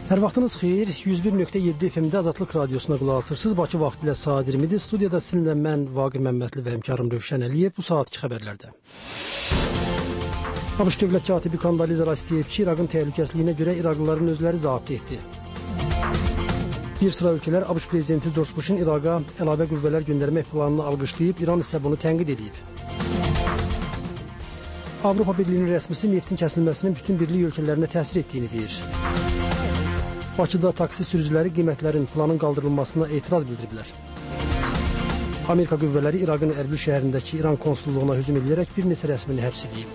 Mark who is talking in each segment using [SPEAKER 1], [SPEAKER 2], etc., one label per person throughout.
[SPEAKER 1] Hər vaxtınız xeyir. 101.7 FM-də Azadlıq Radiosuna qulaq asırsınız. Bakı vaxtı ilə saat 20-dir. Studiyada sizinlə mən Vaqir Məmmədli və həmkarım Rövşən Əliyev bu saatki xəbərlərdə. ABŞ dövlət katibi Kondoliza Rice deyib ki, İraqın təhlükəsizliyinə görə İraqlıların özləri cavab etdi. Bir sıra ölkələr ABŞ prezidenti George Bush'un İraqa əlavə qüvvələr göndərmək planını alqışlayıb, İran isə bunu tənqid edib. Avropa Birliyinin rəsmisi neftin kəsilməsinin bütün birlik ölkələrinə təsir etdiyini deyir. Bakıda taksi sürücüləri qiymətlərin planın qaldırılmasına etiraz bildiriblər. Amerika qüvvələri İraqın Ərbil şəhərindəki İran konsulluğuna hücum edərək bir neçə rəsmini həbs edib.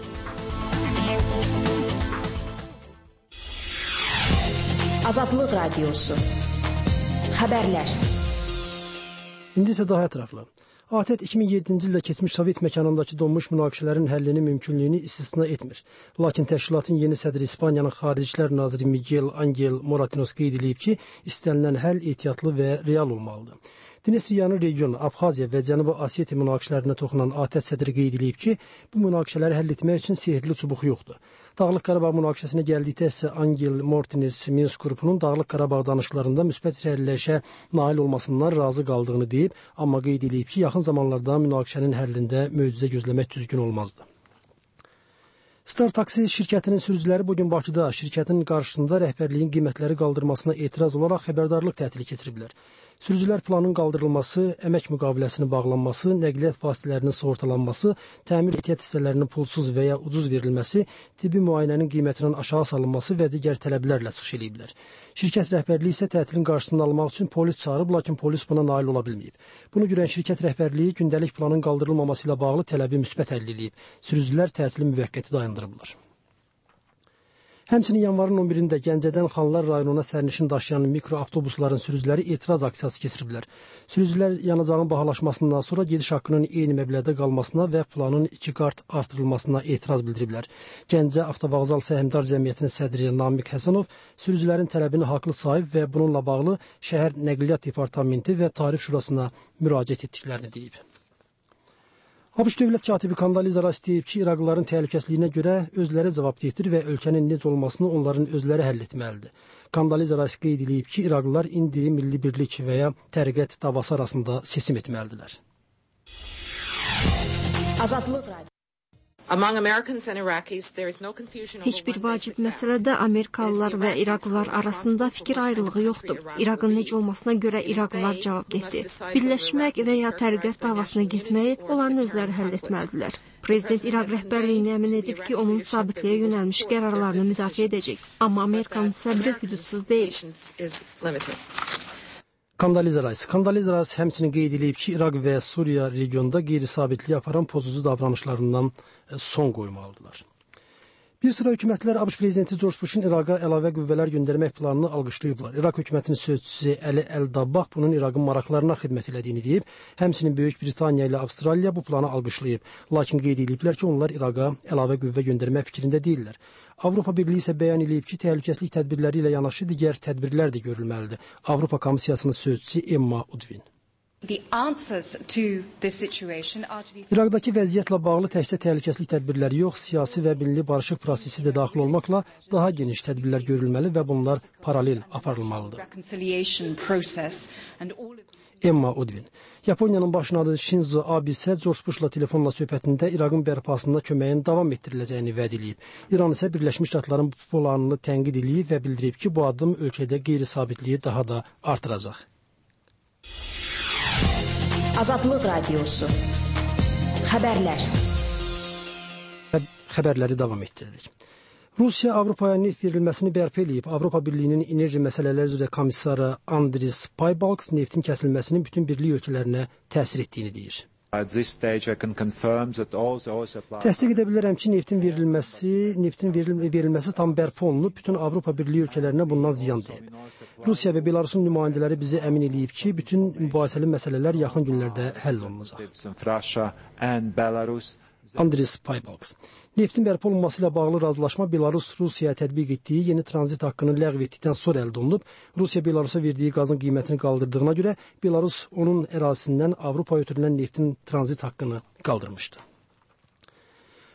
[SPEAKER 2] Azadlıq Radiosu. Xəbərlər.
[SPEAKER 1] İndi isə daha ətraflı. ATƏT 2007-ci ildə keçmiş Sovet məkanındakı donmuş münaqişələrin həllinin mümkünlüyünü istisna etmir. Lakin təşkilatın yeni sədri İspaniyanın Xarici İşlər naziri Miguel Angel Moratinos qeyd edib ki, istənilən həll ehtiyatlı və real olmalıdır. Dnestriyanın regionu, Abxaziya və Cənubi Osetiya münaqişələrinə toxunan ATƏT sədri qeyd edib ki, bu münaqişələri həll etmək üçün sehirli çubuq yoxdur. Dağlıq Qarabağ münaqişəsinə gəldikdə isə Angel Moratinos Minsk qrupunun Dağlıq Qarabağ danışıqlarında müsbət irəliləyişə nail olmasından razı qaldığını deyib, amma qeyd edib ki, yaxın zamanlarda münaqişənin həllində möcüzə gözləmək düzgün olmazdı. Star Taxi şirkətinin sürücüləri bugün Bakıda şirkətin qarşısında rəhbərliyin qiymətləri qaldırmasına etiraz olaraq xəbərdarlıq tətili keçiriblər. Sürücülər planın qaldırılması, əmək müqaviləsinin bağlanması, nəqliyyat vasitələrinin sığortalanması, təmir ehtiyat hissələrinin pulsuz və ya ucuz verilməsi, tibbi müayinənin qiymətinin aşağı salınması və digər tələblərlə çıxış ediblər. Şirkət rəhbərliyi isə tətilin qarşısını almaq üçün polis çağırıb, lakin polis buna nail ola bilməyib. Bunu görən şirkət rəhbərliyi gündəlik planın qaldırılmaması ilə bağlı tələbi müsbət həll edib. Sürücülər tətili müvəqqəti dayandırıblar. Həmçinin yanvarın 11-də Gəncədən Xanlar rayonuna sərnişin daşıyan mikroavtobusların sürücüləri etiraz aksiyası keçiriblər. Sürücülər yanacağın bahalaşmasından sonra gediş haqqının eyni məbləğdə qalmasına və planın 2 qat artırılmasına etiraz bildiriblər. Gəncə Avtovağzal Səhmdar Cəmiyyətinin sədri Namiq Həsənov sürücülərin tələbini haqlı sayıb və bununla bağlı şəhər Nəqliyyat Departamenti və Tarif Şurasına müraciət etdiklərini deyib. ABŞ dövlət katibi Kondoliza Rice deyib ki, İraqlıların təhlükəsizliyinə görə özləri cavabdehdir və ölkənin necə olmasını onların özləri həll etməlidir. Kondoliza Rice qeyd edib ki, İraqlılar indi milli birlik və ya təriqət davası arasında seçim etməlidirlər.
[SPEAKER 2] Azadlıq Radio.
[SPEAKER 3] Heç bir vacib məsələdə Amerikalılar və İraqlılar arasında fikir ayrılığı yoxdur. İraqın necə olmasına görə İraqlılar cavabdehdir. Birləşmək və ya təriqət davasına getməyi onların özləri həll etməlidirlər. Prezident İraq rəhbərliyini əmin edib ki, onun sabitliyə yönəlmiş qərarlarını müdafiə edəcək. Amma Amerikanın səbri hüdudsuz deyil.
[SPEAKER 1] Kondoliza Rice həmçinin qeyd edib ki, İraq və Suriya regionda qeyri-sabitliyi aparan pozucu davranışlarından son qoymalıdırlar. Bir sıra hökumətlər ABŞ prezidenti George Bush'un İraqa əlavə qüvvələr göndərmək planını alqışlayıblar. İraq hökumətinin sözçüsü Əli Əl-Dabbaq bunun İraqın maraqlarına xidmət elədiyini deyib, həmçinin Böyük Britaniya ilə Avstraliya bu planı alqışlayıb. Lakin qeyd ediblər ki, onlar İraqa əlavə qüvvə göndərmək fikrində deyirlər. Avropa Birliyi isə bəyan edib ki, təhlükəsizlik tədbirləri ilə yanaşı digər tədbirlər də görülməlidir. Avropa Komissiyasının sözçüsü Emma Udvin. İraqdakı vəziyyətlə bağlı təkcə təhlükəsizlik tədbirləri yox, siyasi və milli barışıq prosesi də daxil olmaqla daha geniş tədbirlər görülməli və bunlar paralel aparılmalıdır. Emma Udvin. Yaponiyanın baş naziri Shinzo Abe isə George Bush'la telefonla söhbətində İraqın bərpasında köməyin davam etdiriləcəyini vəd edib. İran isə Birləşmiş Ştatların bu planını tənqid edib və bildirib ki, bu addım ölkədə qeyri-sabitliyi daha da artıracaq.
[SPEAKER 2] Azadlıq Radiosu. Xəbərlər.
[SPEAKER 1] Xəbərləri davam etdiririk. Rusiya Avropaya neft verilməsini bərpa edib. Avropa Birliyinin enerji məsələləri üzrə komissarı Andris Piebalgs neftin kəsilməsinin bütün birlik ölkələrinə təsir etdiyini deyir. Təsdiq edə bilərəm ki, neftin verilməsi tam bərpa olunub, bütün Avropa Birliyi ölkələrinə bundan ziyan deyib. Rusiya və Belarusun nümayəndələri bizi əmin edib ki, bütün mübahisəli məsələlər yaxın günlərdə həll olunacaq. Andris Piebalgs. Neftin bərpa olunması ilə bağlı razılaşma Belarus Rusiyaya tətbiq etdiyi yeni tranzit haqqını ləğv etdikdən sonra əldə olunub. Rusiya Belarusa verdiyi qazın qiymətini qaldırdığına görə Belarus onun ərazisindən Avropaya ötürülən neftin tranzit haqqını qaldırmışdı.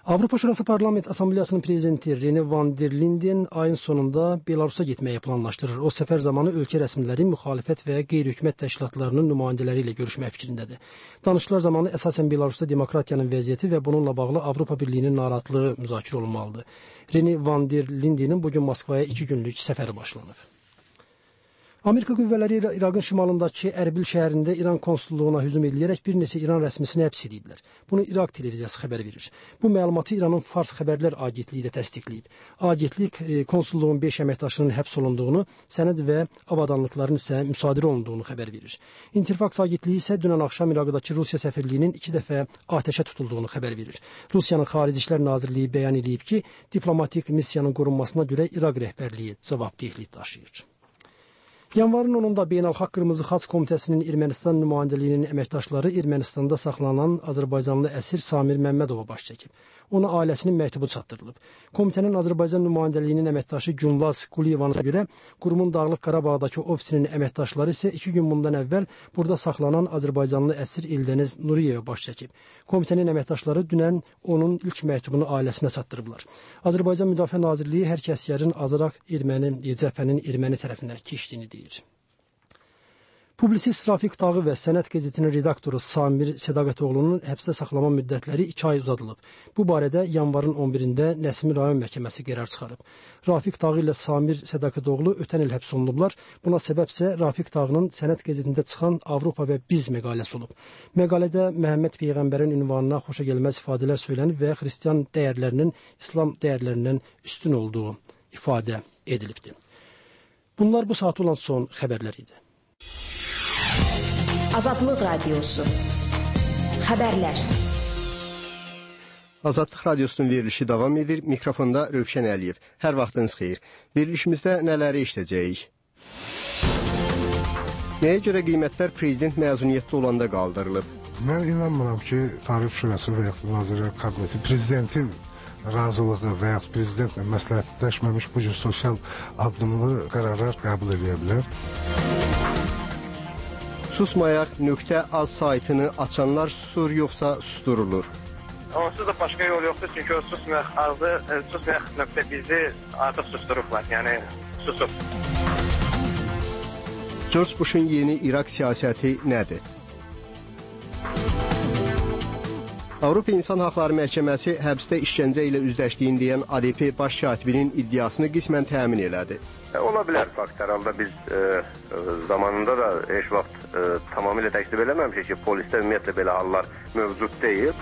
[SPEAKER 1] Avropa Şurası Parlament Assambleyasının prezidenti Rene van der Linden ayın sonunda Belarusa getməyi planlaşdırır. O səfər zamanı ölkə rəsmiləri, müxalifət və qeyri-hökumət təşkilatlarının nümayəndələri ilə görüşmək fikrindədir. Danışıqlar zamanı əsasən Belarusda demokratiyanın vəziyyəti və bununla bağlı Avropa Birliyinin narahatlığı müzakirə olunmalıdır. Rene van der Lindenin bugün Moskvaya 2 günlük səfəri başlanıb. Amerika qüvvələri İraqın şimalındakı Ərbil şəhərində İran konsulluğuna hücum edərək bir neçə İran rəsmisini həbs ediblər. Bunu İraq televiziyası xəbər verir. Bu məlumatı İranın Fars xəbərlər agentliyi də təsdiqləyib. Agentlik konsulluğun 5 əməkdaşının həbs olunduğunu, sənəd və avadanlıqların isə müsadirə olunduğunu xəbər verir. İnterfax agentliyi isə dünən axşam İraqdakı Rusiya səfirliyinin 2 dəfə atəşə tutulduğunu xəbər verir. Rusiyanın Xarici İşlər Nazirliyi bəyan edib ki, diplomatik missiyanın qorunmasına görə İraq rəhbərliyi cavabdehlik daşıyır. Yanvarın 10-da Beynəlxalq Qırmızı Xaç Komitəsinin Ermənistan nümayəndəliyinin əməkdaşları Ermənistanda saxlanan Azərbaycanlı əsir Samir Məmmədova baş çəkib. Ona ailəsinin məktubu çatdırılıb. Komitənin Azərbaycan nümayəndəliyinin əməkdaşı Günvaz Quliyevan'a görə qurumun Dağlıq Qarabağdakı ofisinin əməkdaşları isə 2 gün bundan əvvəl burada saxlanan Azərbaycanlı əsir Eldəniz Nuriyevə baş çəkib. Komitənin əməkdaşları dünən onun ilk məktubunu ailəsinə çatdırıblar. Azərbaycan Müdafiə Nazirliyi hər kəslərin azaraq cəbhənin erməni tərəfinə keçdiyini deyir. Publisist Rafiq Tağı və Sənət qəzetinin redaktoru Samir Sədaqətoğlu'nun həbsdə saxlama müddətləri 2 ay uzadılıb. Bu barədə yanvarın 11-də Nəsimi rayon məhkəməsi qərar çıxarıb. Rafiq Tağı ilə Samir Sədaqətoğlu ötən il həbs olunublar. Buna səbəbsə Rafiq Tağının Sənət qəzetində çıxan Avropa və Biz məqaləsi olub. Məqalədə Məhəmməd Peyğəmbərin ünvanına xoşagəlməz ifadələr söylənib və xristian dəyərlərinin İslam dəyərlərindən üstün olduğu ifadə edilibdir. Bunlar bu saat olan son xəbərlər idi.
[SPEAKER 2] Azadlıq Radiosu. Xəbərlər.
[SPEAKER 4] Azadlıq Radiosunun verilişi davam edir. Mikrofonda Rövşən Əliyev. Hər vaxtınız xeyir. Verilişimizdə nələri işləyəcəyik? Nəyə görə qiymətlər prezident məzuniyyətli olanda qaldırılıb?
[SPEAKER 5] Mən inanmıram ki, Tarif Şurası və ya Nazirlər Kabineti prezidentin razılığı və ya prezidentlə məsləhətləşməmiş bu cür sosial addımlı qərarlar qəbul edə bilər.
[SPEAKER 4] Susmayaq.az saytını açanlar susur yoxsa susturulur?
[SPEAKER 6] Onsuz da başqa yol yoxdur, çünki o susmayaq.bizi artıq susturublar, yəni susub.
[SPEAKER 4] George Bush'un yeni İraq siyasəti nədir? Avropa İnsan Haqları Məhkəməsi həbsdə işgəncə ilə üzləşdiyini deyən ADP baş katibinin iddiasını qismən təmin elədi.
[SPEAKER 6] Ola bilər fakt, hər halda biz zamanında da heç vaxt tamamilə təklif eləməmişik ki, polisdə ümumiyyətlə belə hallar mövcud deyil.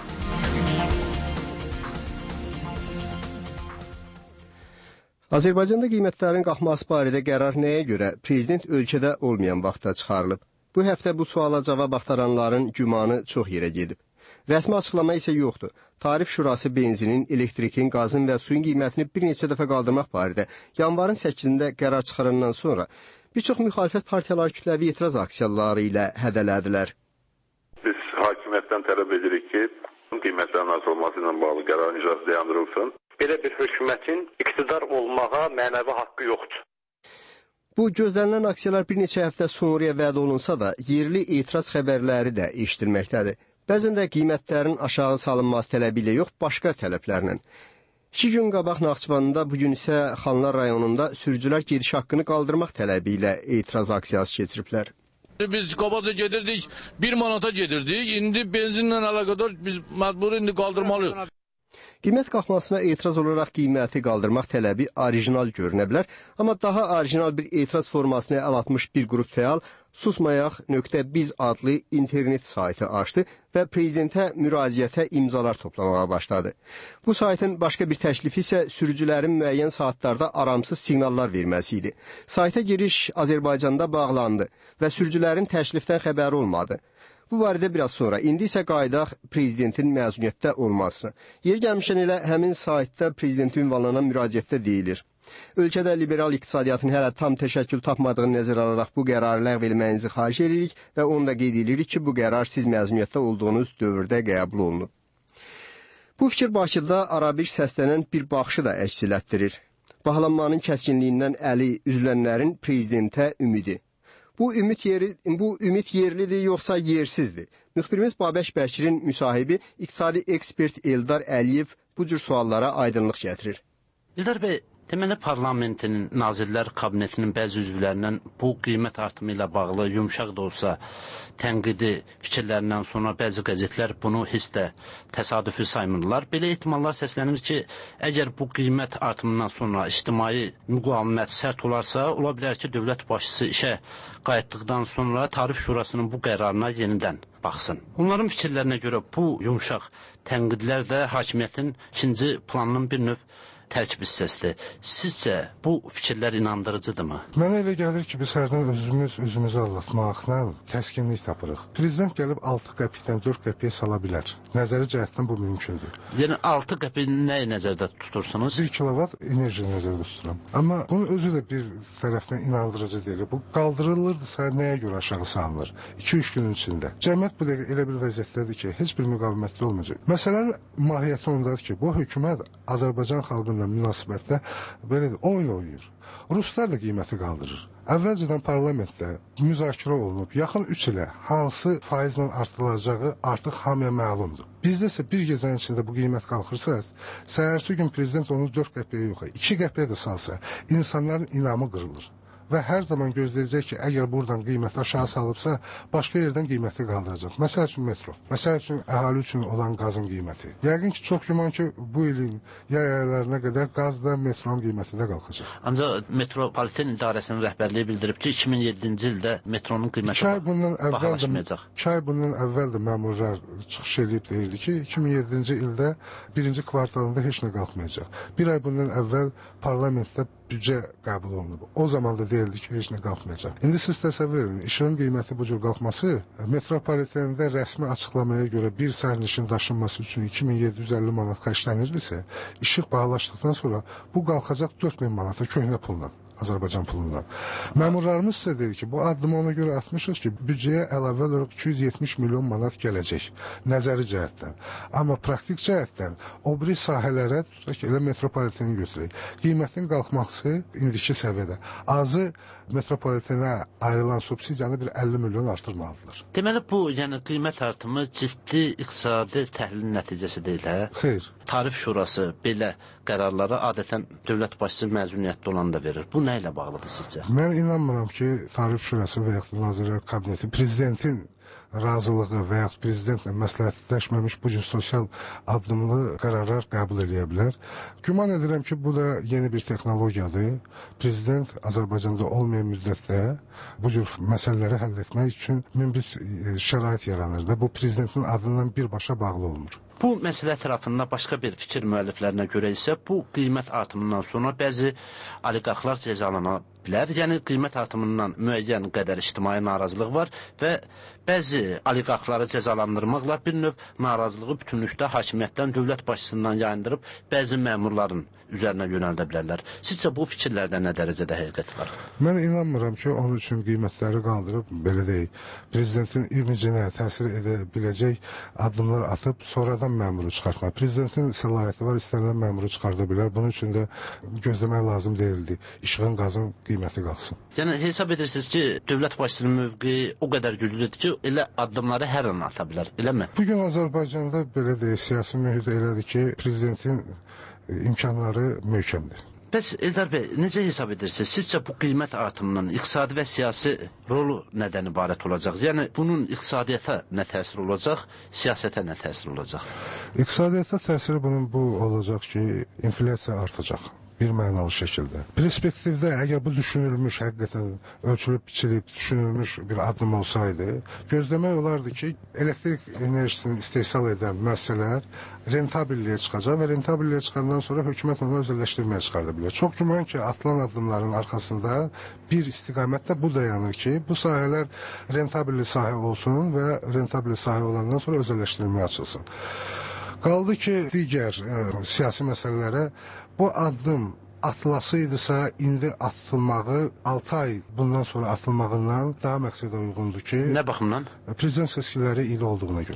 [SPEAKER 4] Azərbaycanda qiymətlərin qalxması barədə qərar nəyə görə prezident ölkədə olmayan vaxtda çıxarılıb? Bu həftə bu suala cavab axtaranların gümanı çox yerə gedib. Rəsmi açıqlama isə yoxdur. Tarif Şurası benzinin, elektrikin, qazın və suyun qiymətini bir neçə dəfə qaldırmaq barədə yanvarın 8-də qərar çıxarandan sonra bir çox müxalifət partiyaları kütləvi etiraz aksiyaları ilə hədələdilər.
[SPEAKER 7] Biz hakimiyyətdən tələb edirik ki, qiymətlərin artırılması ilə bağlı qərarın icrası dayandırılsın.
[SPEAKER 6] Belə bir hökumətin iqtidar olmağa mənəvi haqqı yoxdur.
[SPEAKER 4] Bu gözlənilən aksiyalar bir neçə həftə sonraya vəd olunsa da, yerli etiraz xəbərləri də eşidilməkdədir. Bəzən də qiymətlərin aşağı salınması tələbi ilə yox, başqa tələblərlə. 2 gün qabaq Naxçıvanda, bugün isə Xanlar rayonunda sürücülər gediş haqqını qaldırmaq tələbi ilə etiraz aksiyası keçiriblər.
[SPEAKER 8] Biz qabaca gedirdik, 1 manata gedirdik. İndi benzinlə əlaqədar biz məcbur indi qaldırmalıyıq.
[SPEAKER 4] Qiymət qalxmasına etiraz olaraq qiyməti qaldırmaq tələbi orijinal görünə bilər, amma daha orijinal bir etiraz formasına əl atmış bir qrup fəal susmayaq.biz adlı internet saytı açdı və prezidentə müraciətə imzalar toplamağa başladı. Bu saytın başqa bir təklifi isə sürücülərin müəyyən saatlarda aramsız siqnallar verməsi idi. Sayta giriş Azərbaycanda bağlandı və sürücülərin təklifdən xəbəri olmadı. Bu barədə biraz sonra, indi isə qayıdaq prezidentin məzuniyyətdə olmasına. Yer gəlmişən elə həmin saytda prezidentin ünvanlanan müraciətdə deyilir. Ölkədə liberal iqtisadiyyatın hələ tam təşəkkül tapmadığını nəzərə alaraq bu qərarı ləğv etməyinizi xahiş edirik və onu da qeyd edirik ki, bu qərar siz məzuniyyətdə olduğunuz dövrdə qəbul olunub. Bu fikir Bakıda arabir səslənən bir baxışı da əks elətdirir. Bağlanmanın kəskinliyindən əli üzülənlərin prezidentə ümidi. Bu ümid yerlidir yoxsa yersizdir? Müxbirimiz Babək Bəkirin müsahibi, iqtisadi ekspert Eldar Əliyev bu cür suallara aydınlıq gətirir.
[SPEAKER 9] İldar bəy, deməli parlamentin, Nazirlər Kabinetinin bəzi üzvlərindən bu qiymət artımı ilə bağlı yumşaq da olsa tənqidi fikirlərindən sonra bəzi qəzetlər bunu heç də təsadüfi saymırlar. Belə ehtimallar səslənir ki, əgər bu qiymət artımından sonra ictimai müqavimət sərt olarsa, ola bilər ki, dövlət başçısı işə qayıtdıqdan sonra Tarif Şurasının bu qərarına yenidən baxsın. Onların fikirlərinə görə bu yumşaq tənqidlər də hakimiyyətin ikinci planının bir növ tərkib hissəsidir. Sizcə bu fikirlər inandırıcıdırmı?
[SPEAKER 5] Mənə elə gəlir ki, biz hərdən özümüzü aldatmaqla təskinlik tapırıq. Prezident gəlib 6 qəpikdən 4 qəpiyə sala bilər. Nəzəri cəhətdən bu mümkündür.
[SPEAKER 9] Yəni 6 qəpi nəyi nəzərdə tutursunuz?
[SPEAKER 5] 1 kilovat enerji nəzərdə tuturam. Amma bunun özü də bir tərəfdən inandırıcı deyil. Bu qaldırılırdısa nəyə görə aşağı salınır? 2-3 günün içində. Cəmiyyət bu dəqiqə elə bir vəziyyətdədir ki, heç bir müqavimətli olmayacaq. Məsələnin mahiyyəti ondadır ki, bu hökumət Azərbaycan xalqının münasibətdə belə oyun oynayır. Ruslar da qiyməti qaldırır. Əvvəlcədən parlamentdə müzakirə olunub, yaxın 3 ilə hansı faizlə artılacağı artıq hamıya məlumdur. Bizdə isə bir gecənin içində bu qiymət qalxırsa, səhərsi gün prezident onu 4 qəpiyə yox, 2 qəpiyə də salsa, insanların inamı qırılır. Və hər zaman gözləyəcək ki, əgər buradan qiyməti aşağı salıbsa, başqa yerdən qiyməti qaldıracaq. Məsəl üçün metro, məsəl üçün əhali üçün olan qazın qiyməti. Yəqin ki, çox güman ki, bu ilin yay aylarına qədər qaz da metronun qiyməti də qalxacaq.
[SPEAKER 9] Ancaq metropoliten idarəsinin rəhbərliyi bildirib ki, 2007-ci ildə metronun qiyməti bahalaşmayacaq.
[SPEAKER 5] 2 ay bundan əvvəl də məmurlar çıxış edib deyildi ki, 2007-ci ildə birinci kvartalında heç nə qalxmayacaq. Bir ay bundan əvvəl parlamentdə büdcə qəbul olunub. O zaman da deyildi ki, heç nə qalxmayacaq. İndi siz təsəvvür edin, işığın qiyməti bu cür qalxması metropolitenində rəsmi açıqlamaya görə bir sərnişin daşınması üçün 2750 manat xərclənirdisə, işıq bahalaşdıqdan sonra bu qalxacaq 4000 manata köhnə pulla. Azərbaycan pulundan. Məmurlarımız sizə deyir ki, bu addımı ona görə atmışıq ki, büdcəyə əlavə olaraq 270 milyon manat gələcək, nəzəri cəhətdən. Amma praktik cəhətdən o biri sahələrə, elə metropoliteni götürək, qiymətin qalxması indiki səviyyədə. Azı metropolitenə ayrılan subsidiyanı bir 50 milyon artırmalıdırlar.
[SPEAKER 9] Deməli, bu qiymət artımı ciddi iqtisadi təhlilin nəticəsi deyil, hə?
[SPEAKER 5] Xeyr.
[SPEAKER 9] Tarif Şurası belə qərarları adətən dövlət başçısı məzuniyyətdə olan da verir. Bu nə ilə bağlıdır sizcə?
[SPEAKER 5] Mən inanmıram ki, Tarif Şurası və yaxud Nazirlər Kabineti prezidentin razılığı və yaxud prezidentlə məsləhətləşməmiş bu cür sosial addımlı qərarlar qəbul edə bilər. Güman edirəm ki, bu da yeni bir texnologiyadır. Prezident Azərbaycanda olmayan müddətdə bu cür məsələləri həll etmək üçün münbit şərait yaranır da. Bu prezidentin adından birbaşa bağlı olmur.
[SPEAKER 9] Bu məsələ tərəfində başqa bir fikir müəlliflərinə görə isə bu qiymət artımından sonra bəzi oliqarxlar cəzalana bilər. Yəni qiymət artımından müəyyən qədər ictimai narazılıq var və bəzi oliqarxları cəzalandırmaqla bir növ narazılığı bütünlükdə hakimiyyətdən, dövlət başçısından yayındırıb bəzi məmurların üzərinə yönəldə bilərlər. Sizcə bu fikirlərdə nə dərəcədə həqiqət var?
[SPEAKER 5] Mən inanmıram ki, onun üçün qiymətləri qaldırıb, belə deyək, prezidentin imicinə təsir edə biləcək addımlar atıb, sonradan məmuru çıxartmaq. Prezidentin səlahiyyəti var, istənilən məmuru çıxarda bilər. Bunun üçün də gözləmək lazım deyildi. İşığın, qazın qiyməti qalxsın.
[SPEAKER 9] Yəni, hesab edirsiniz ki, dövlət başçısının mövqeyi o qədər güclüdür ki, elə addımları hər an ata bilər, eləmi?
[SPEAKER 5] Bugün Azərbaycanda belə deyək, siyasi mühit elədir ki, prezidentin imkanları möhkəmdir.
[SPEAKER 9] Bəs Eldar bəy, necə hesab edirsiniz? Sizcə bu qiymət artımının iqtisadi və siyasi rolu nədən ibarət olacaq? Yəni, bunun iqtisadiyyata nə təsir olacaq, siyasətə nə təsir olacaq?
[SPEAKER 5] İqtisadiyyata təsiri bunun bu olacaq ki, inflyasiya artacaq. Bir mənalı şəkildə. Perspektivdə əgər bu düşünülmüş, həqiqətən ölçülüb, biçilib, düşünülmüş bir addım olsaydı, gözləmək olardı ki, elektrik enerjisini istehsal edən müəssisələr rentabilliyə çıxacaq və rentabilliyə çıxandan sonra hökumət onu özəlləşdirməyə çıxarda bilər. Çox güman ki, atılan addımların arxasında bir istiqamətdə bu dayanır ki, bu sahələr rentabilli sahə olsun və rentabilli sahə olandan sonra özəlləşdirilməyə açılsın. Qaldı ki, digər siyasi məsələlərə bu addım atılasıydısa, indi atılmağı 6 ay bundan sonra atılmağından daha məqsədə uyğundur ki...
[SPEAKER 9] Nə baxımdan?
[SPEAKER 5] Prezident seçkiləri il olduğuna görə.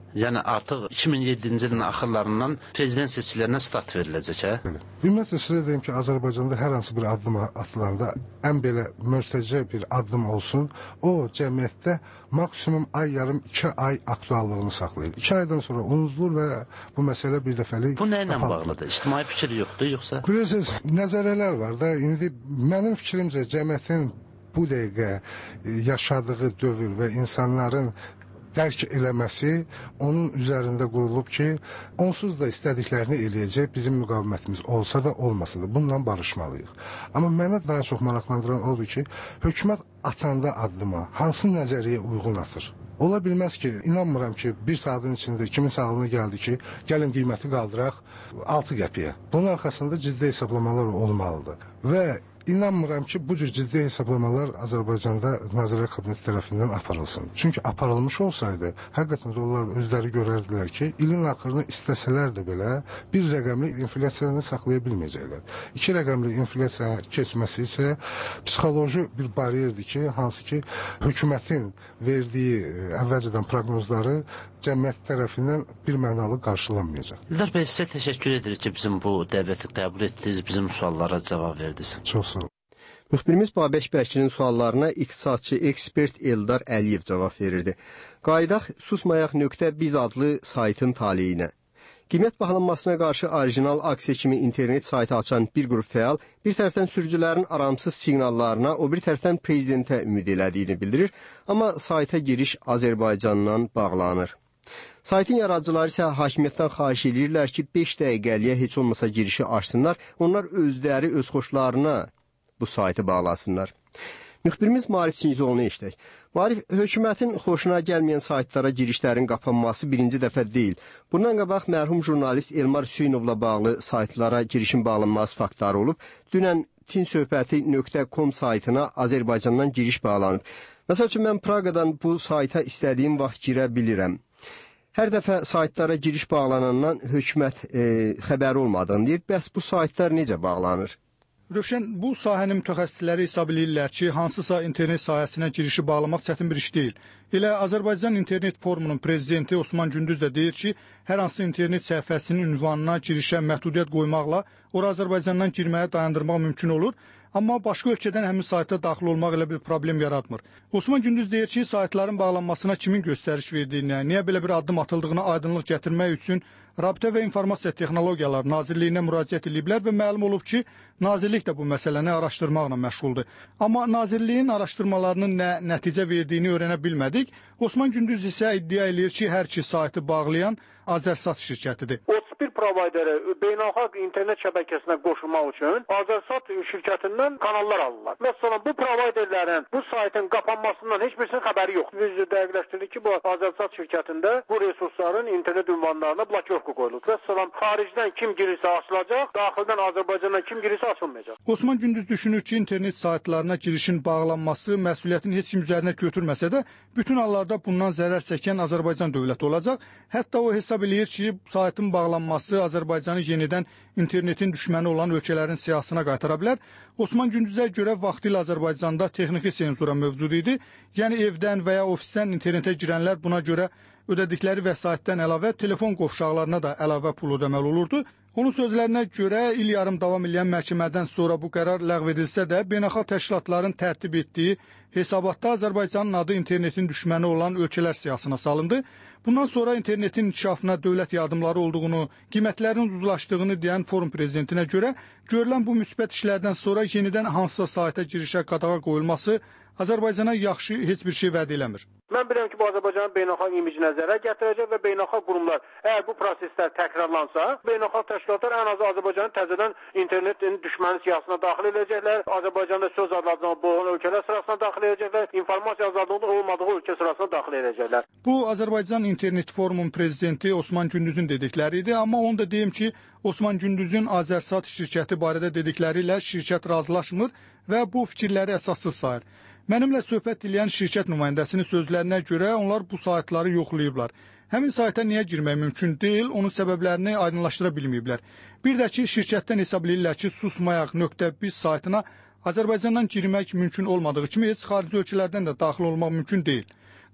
[SPEAKER 9] Yəni artıq 2007-ci ilin axırlarından prezident seçkilərinə start veriləcək, hə?
[SPEAKER 5] Ümumiyyətlə sizə deyim ki, Azərbaycanda hər hansı bir addım atılanda ən belə mürtəcə bir addım olsun, o cəmiyyətdə maksimum ay yarım 2 ay aktuallığını saxlayır. 2 aydan sonra unudulur və bu məsələ bir dəfəlik...
[SPEAKER 9] Bu nə ilə bağlıdır? İctimai fikir yoxdur, yoxsa?
[SPEAKER 5] Bilirsiniz, nəzərələr var da, indi mənim fikrimcə cəmiyyətin bu dəqiqə yaşadığı dövr və insanların dərk eləməsi onun üzərində qurulub ki, onsuz da istədiklərini eləyəcək bizim müqavimətimiz olsa da olmasa da bununla barışmalıyıq. Amma mənə daha çox maraqlandıran odur ki, hökumət atanda addıma hansı nəzəriyə uyğun atır? Ola bilməz ki, inanmıram ki, bir saatın içində kimin sağlığına gəldi ki, gəlin qiyməti qaldıraq 6 qəpiyə. Bunun arxasında ciddi hesablamalar olmalıdır və İnanmıram ki, bu cür ciddi hesablamalar Azərbaycanda Nazirlər Kabineti tərəfindən aparılsın. Çünki aparılmış olsaydı, həqiqətən də onlar özləri görərdilər ki, ilin axırını istəsələr də belə bir rəqəmli inflyasiyanı saxlaya bilməyəcəklər. 2 rəqəmli inflyasiya keçməsi isə psixoloji bir bariyerdir ki, hansı ki, hökumətin verdiyi əvvəlcədən proqnozları cəmiyyət tərəfindən bir mənalı qarşılanmayacaq.
[SPEAKER 9] İldar bəy, sizə təşəkkür edirik ki, bizim bu dəvəti qəbul etdiniz, bizim suallara cavab verdiniz.
[SPEAKER 5] Çox sağ olun.
[SPEAKER 4] Müxbirimiz Babək Bəkinin suallarına iqtisadçı ekspert Eldar Əliyev cavab verirdi. Qayıdaq susmayaq.biz adlı saytın taleyinə. Qiymət bahalanmasına qarşı orijinal aksiya kimi internet saytı açan bir qrup fəal bir tərəfdən sürücülərin aramsız siqnallarına, o bir tərəfdən prezidentə ümid elədiyini bildirir, amma sayta giriş Azərbaycandan bağlanır. Saytın yaradıcıları isə hakimiyyətdən xahiş edirlər ki, 5 dəqiqəliyə heç olmasa girişi açsınlar, onlar özləri öz xoşlarına bu saytı bağlasınlar. Müxbirimiz Marif Sinzoğlu'nu eşitək. Marif, hökumətin xoşuna gəlməyən saytlara girişlərin qapanması birinci dəfə deyil. Bundan qabaq mərhum jurnalist Elmar Hüseynovla bağlı saytlara girişin bağlanması faktları olub. Dünən tinsöhbəti.com saytına Azərbaycandan giriş bağlanıb. Məsəl üçün, mən Praqadan bu sayta istədiyim vaxt girə bilirəm. Hər dəfə saytlara giriş bağlanandan hökumət xəbəri olmadığını deyir. Bəs bu saytlar necə bağlanır?
[SPEAKER 10] Rövşən, bu sahənin mütəxəssisləri hesab edirlər ki, hansısa internet sahəsinə girişi bağlamaq çətin bir iş deyil. Elə Azərbaycan İnternet Forumunun prezidenti Osman Gündüz də deyir ki, hər hansı internet səhifəsinin ünvanına girişə məhdudiyyət qoymaqla ora Azərbaycandan girməyə dayandırmaq mümkün olur. Amma başqa ölkədən həmin sayta daxil olmaq elə bir problem yaratmır. Osman Gündüz deyir ki, saytların bağlanmasına kimin göstəriş verdiyinə, niyə belə bir addım atıldığına aydınlıq gətirmək üçün Rabitə və İnformasiya Texnologiyaları Nazirliyinə müraciət ediblər və məlum olub ki, Nazirlik də bu məsələni araşdırmaqla məşğuldur. Amma Nazirliyin araşdırmalarının nə nəticə verdiyini öyrənə bilmədik. Osman Gündüz isə iddia edir ki, hər iki saytı bağlayan Azərsat şirkətidir.
[SPEAKER 11] 31 provayderi beynəlxalq internet şəbəkəsinə qoşulmaq üçün Azərsat şirkətindən kanallar alırlar. Məsələn, bu provayderlərin bu saytın qapanmasından heç birisinin xəbəri yoxdur. Biz dəqiqləşdirdik ki, bu Azərsat şirkətində bu resursların internet ünvanlarına blokirovka qoyulur. Məsələn, xaricdən kim girirsə açılacaq, daxildən Azərbaycandan kim girirsə açılmayacaq.
[SPEAKER 10] Osman Gündüz düşünür ki, internet saytlarına girişin bağlanması məsuliyyətini heç kim üzərinə götürməsə də, bütün hallarda bundan zərər çəkən Azərbaycan dövləti olacaq. Hətta o hesab eləyir ki, saytın bağlanması Azərbaycanı yenidən internetin düşməni olan ölkələrin siyasına qaytara bilər. Osman Gündüzə görə vaxtilə Azərbaycanda texniki senzura mövcud idi. Yəni evdən və ya ofisdən internetə girənlər buna görə ödədikləri vəsaitdən əlavə telefon qovşaqlarına da əlavə pul ödəməli olurdu. Onun sözlərinə görə il yarım davam edən məhkəmədən sonra bu qərar ləğv edilsə də, beynəlxalq təşkilatların tərtib etdiyi hesabatda Azərbaycanın adı internetin düşməni olan ölkələr siyasına salındı. Bundan sonra internetin inkişafına dövlət yardımları olduğunu, qiymətlərin ucuzlaşdığını deyən forum prezidentinə görə görülən bu müsbət işlərdən sonra yenidən hansısa sayta girişə qadağa qoyulması Azərbaycana yaxşı heç bir şey vəd eləmir.
[SPEAKER 11] Mən bilirəm ki, bu Azərbaycanın beynəlxalq imicinə zərər gətirəcək və beynəlxalq qurumlar, əgər bu proseslər təkrarlansa, beynəlxalq təşkilatlar ən azı Azərbaycanın təzədən internetin düşməni siyasına daxil edəcəklər, Azərbaycanda söz azadlığına boğulan ölkələr sırasına daxil edəcəklər, informasiya azadlığının olmadığı ölkə sırasına daxil edəcəklər.
[SPEAKER 10] Bu, Azərbaycan İnternet Forumunun prezidenti Osman Gündüzün dedikləri idi, amma onu da deyim ki, Osman Gündüzün Azərsat şirkəti barədə dedikləri ilə şirkət razılaşmır və bu fikirləri əsassız sayır. Mənimlə söhbət edən şirkət nümayəndəsinin sözlərinə görə onlar bu saytları yoxlayıblar. Həmin sayta niyə girmək mümkün deyil, onun səbəblərini aydınlaşdıra bilməyiblər. Bir də ki, şirkətdən hesab edirlər ki, susmayaq.biz saytına Azərbaycandan girmək mümkün olmadığı kimi heç xarici ölkələrdən də daxil olmaq mümkün deyil.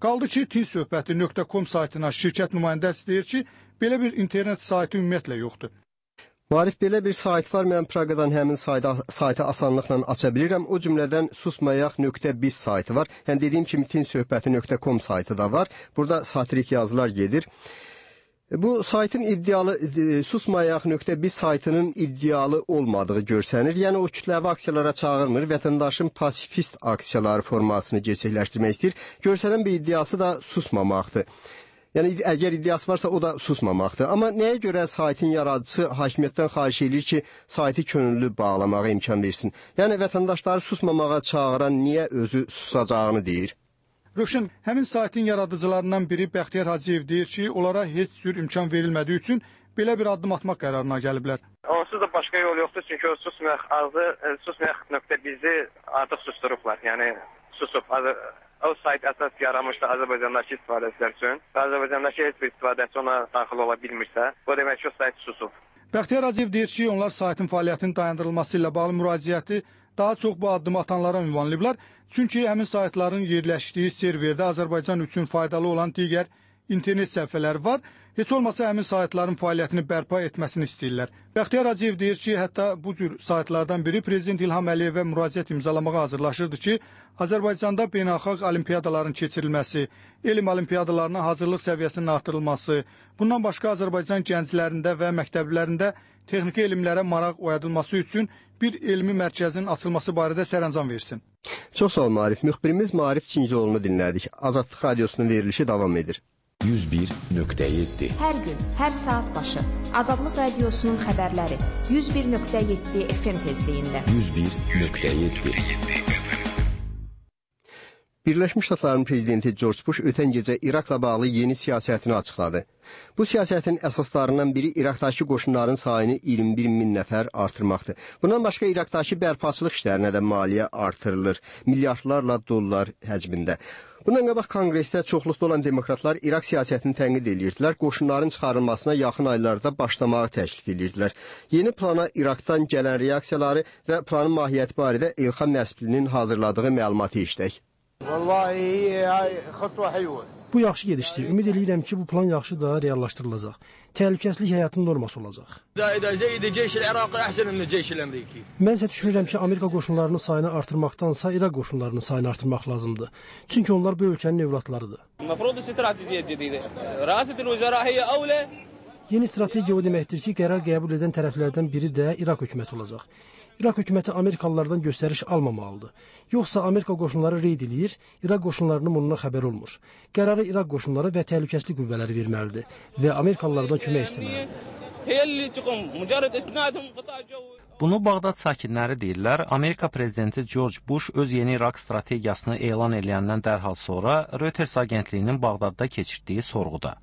[SPEAKER 10] Qaldı ki, tinsöhbəti.com saytına şirkət nümayəndəsi deyir ki, belə bir internet saytı ümumiyyətlə yoxdur.
[SPEAKER 4] Maarif, belə bir sayt var, mən Praqadan həmin saytı asanlıqla aça bilirəm. O cümlədən susmayaq.biz saytı var. Yəni dediyim kimi tinsöhbəti.com saytı da var. Burada satirik yazılar gedir. Bu saytın iddialı, susmayaq.biz saytının iddialı olmadığı görsənir. Yəni o kütləvi aksiyalara çağırmır, vətəndaşın pasifist aksiyaları formasını gerçəkləşdirmək istəyir. Görsənən bir iddiası da susmamaqdır. Yəni əgər iddiası varsa o da susmamaqdır. Amma nəyə görə saytın yaradıcısı hakimiyyətdən xahiş edir ki, saytı könüllü bağlamağa imkan versin? Yəni vətəndaşları susmamağa çağıran niyə özü susacağını deyir?
[SPEAKER 10] Rövşən, həmin saytın yaradıcılarından biri Bəxtiyar Hacıyev deyir ki, onlara heç cür imkan verilmədiyi üçün belə bir addım atmaq qərarına gəliblər.
[SPEAKER 12] Onsuz da başqa yol yoxdur, çünki o susmayaq.bizi artıq susturublar. Yəni susub. O sayt əsas yaranmışdı Azərbaycandakı istifadəçilər üçün. Azərbaycandakı heç bir istifadəçi ona daxil ola bilmirsə, bu demək ki, o sayt susub.
[SPEAKER 10] Bəxtiyar Hacıyev deyir ki, onlar saytın fəaliyyətinin dayandırılması ilə bağlı müraciəti daha çox bu addımı atanlara ünvanlayıblar. Çünki həmin saytların yerləşdiyi serverdə Azərbaycan üçün faydalı olan digər internet səhifələri var. Heç olmasa həmin saytların fəaliyyətini bərpa etməsini istəyirlər. Bəxtiyar Hacıyev deyir ki, hətta bu cür saytlardan biri Prezident İlham Əliyevə müraciət imzalamağa hazırlaşırdı ki, Azərbaycanda beynəlxalq olimpiyadaların keçirilməsi, elm olimpiyadalarına hazırlıq səviyyəsinin artırılması, bundan başqa Azərbaycan gənclərində və məktəblərində texniki elmlərə maraq oyadılması üçün bir elmi mərkəzin açılması barədə sərəncam versin.
[SPEAKER 4] Çox sağ ol Maarif. Müxbirimiz Maarif Çincioğlu'nu dinlədik. Azadlıq Radiosunun verilişi davam edir.
[SPEAKER 2] 101.7 Hər gün, hər saat başı Azadlıq Radiosunun xəbərləri 101.7 FM tezliyində 101.7
[SPEAKER 4] Birləşmiş Ştatların prezidenti George Bush ötən gecə İraqla bağlı yeni siyasətini açıqladı. Bu siyasətin əsaslarından biri İraqdakı qoşunların sayını 21 min nəfər artırmaqdır. Bundan başqa İraqdakı bərpaçılıq işlərinə də maliyyə artırılır, milyardlarla dollar həcmində. Bundan qabaq Konqresdə çoxluqda olan demokratlar İraq siyasətini tənqid edirdilər, qoşunların çıxarılmasına yaxın aylarda başlamağı təklif edirdilər. Yeni plana İraqdan gələn reaksiyaları və planın mahiyyəti barədə İlxan Nəsblinin hazırladığı məlumatı işlək.
[SPEAKER 1] Bu yaxşı gedişdir. Ümid edirəm ki, bu plan yaxşı da reallaşdırılacaq. Təhlükəsizlik həyatın norması olacaq. Mən isə düşünürəm ki, Amerika qoşunlarının sayını artırmaqdansa İraq qoşunlarının sayını artırmaq lazımdır. Çünki onlar bu ölkənin övladlarıdır. Yeni strategiya o deməkdir ki, qərar qəbul edən tərəflərdən biri də İraq hökuməti olacaq. İraq hökuməti Amerikalılardan göstəriş almamalıdır. Yoxsa Amerika qoşunları reyd eləyir, İraq qoşunlarının bundan xəbər olmur. Qərarı İraq qoşunları və təhlükəsizlik qüvvələri verməlidir və Amerikalılardan kömək istəməlidir.
[SPEAKER 13] Bunu Bağdad sakinləri deyirlər. Amerika prezidenti George Bush öz yeni İraq strategiyasını elan edəndən dərhal sonra Reuters agentliyinin Bağdadda keçirdiyi sorğuda.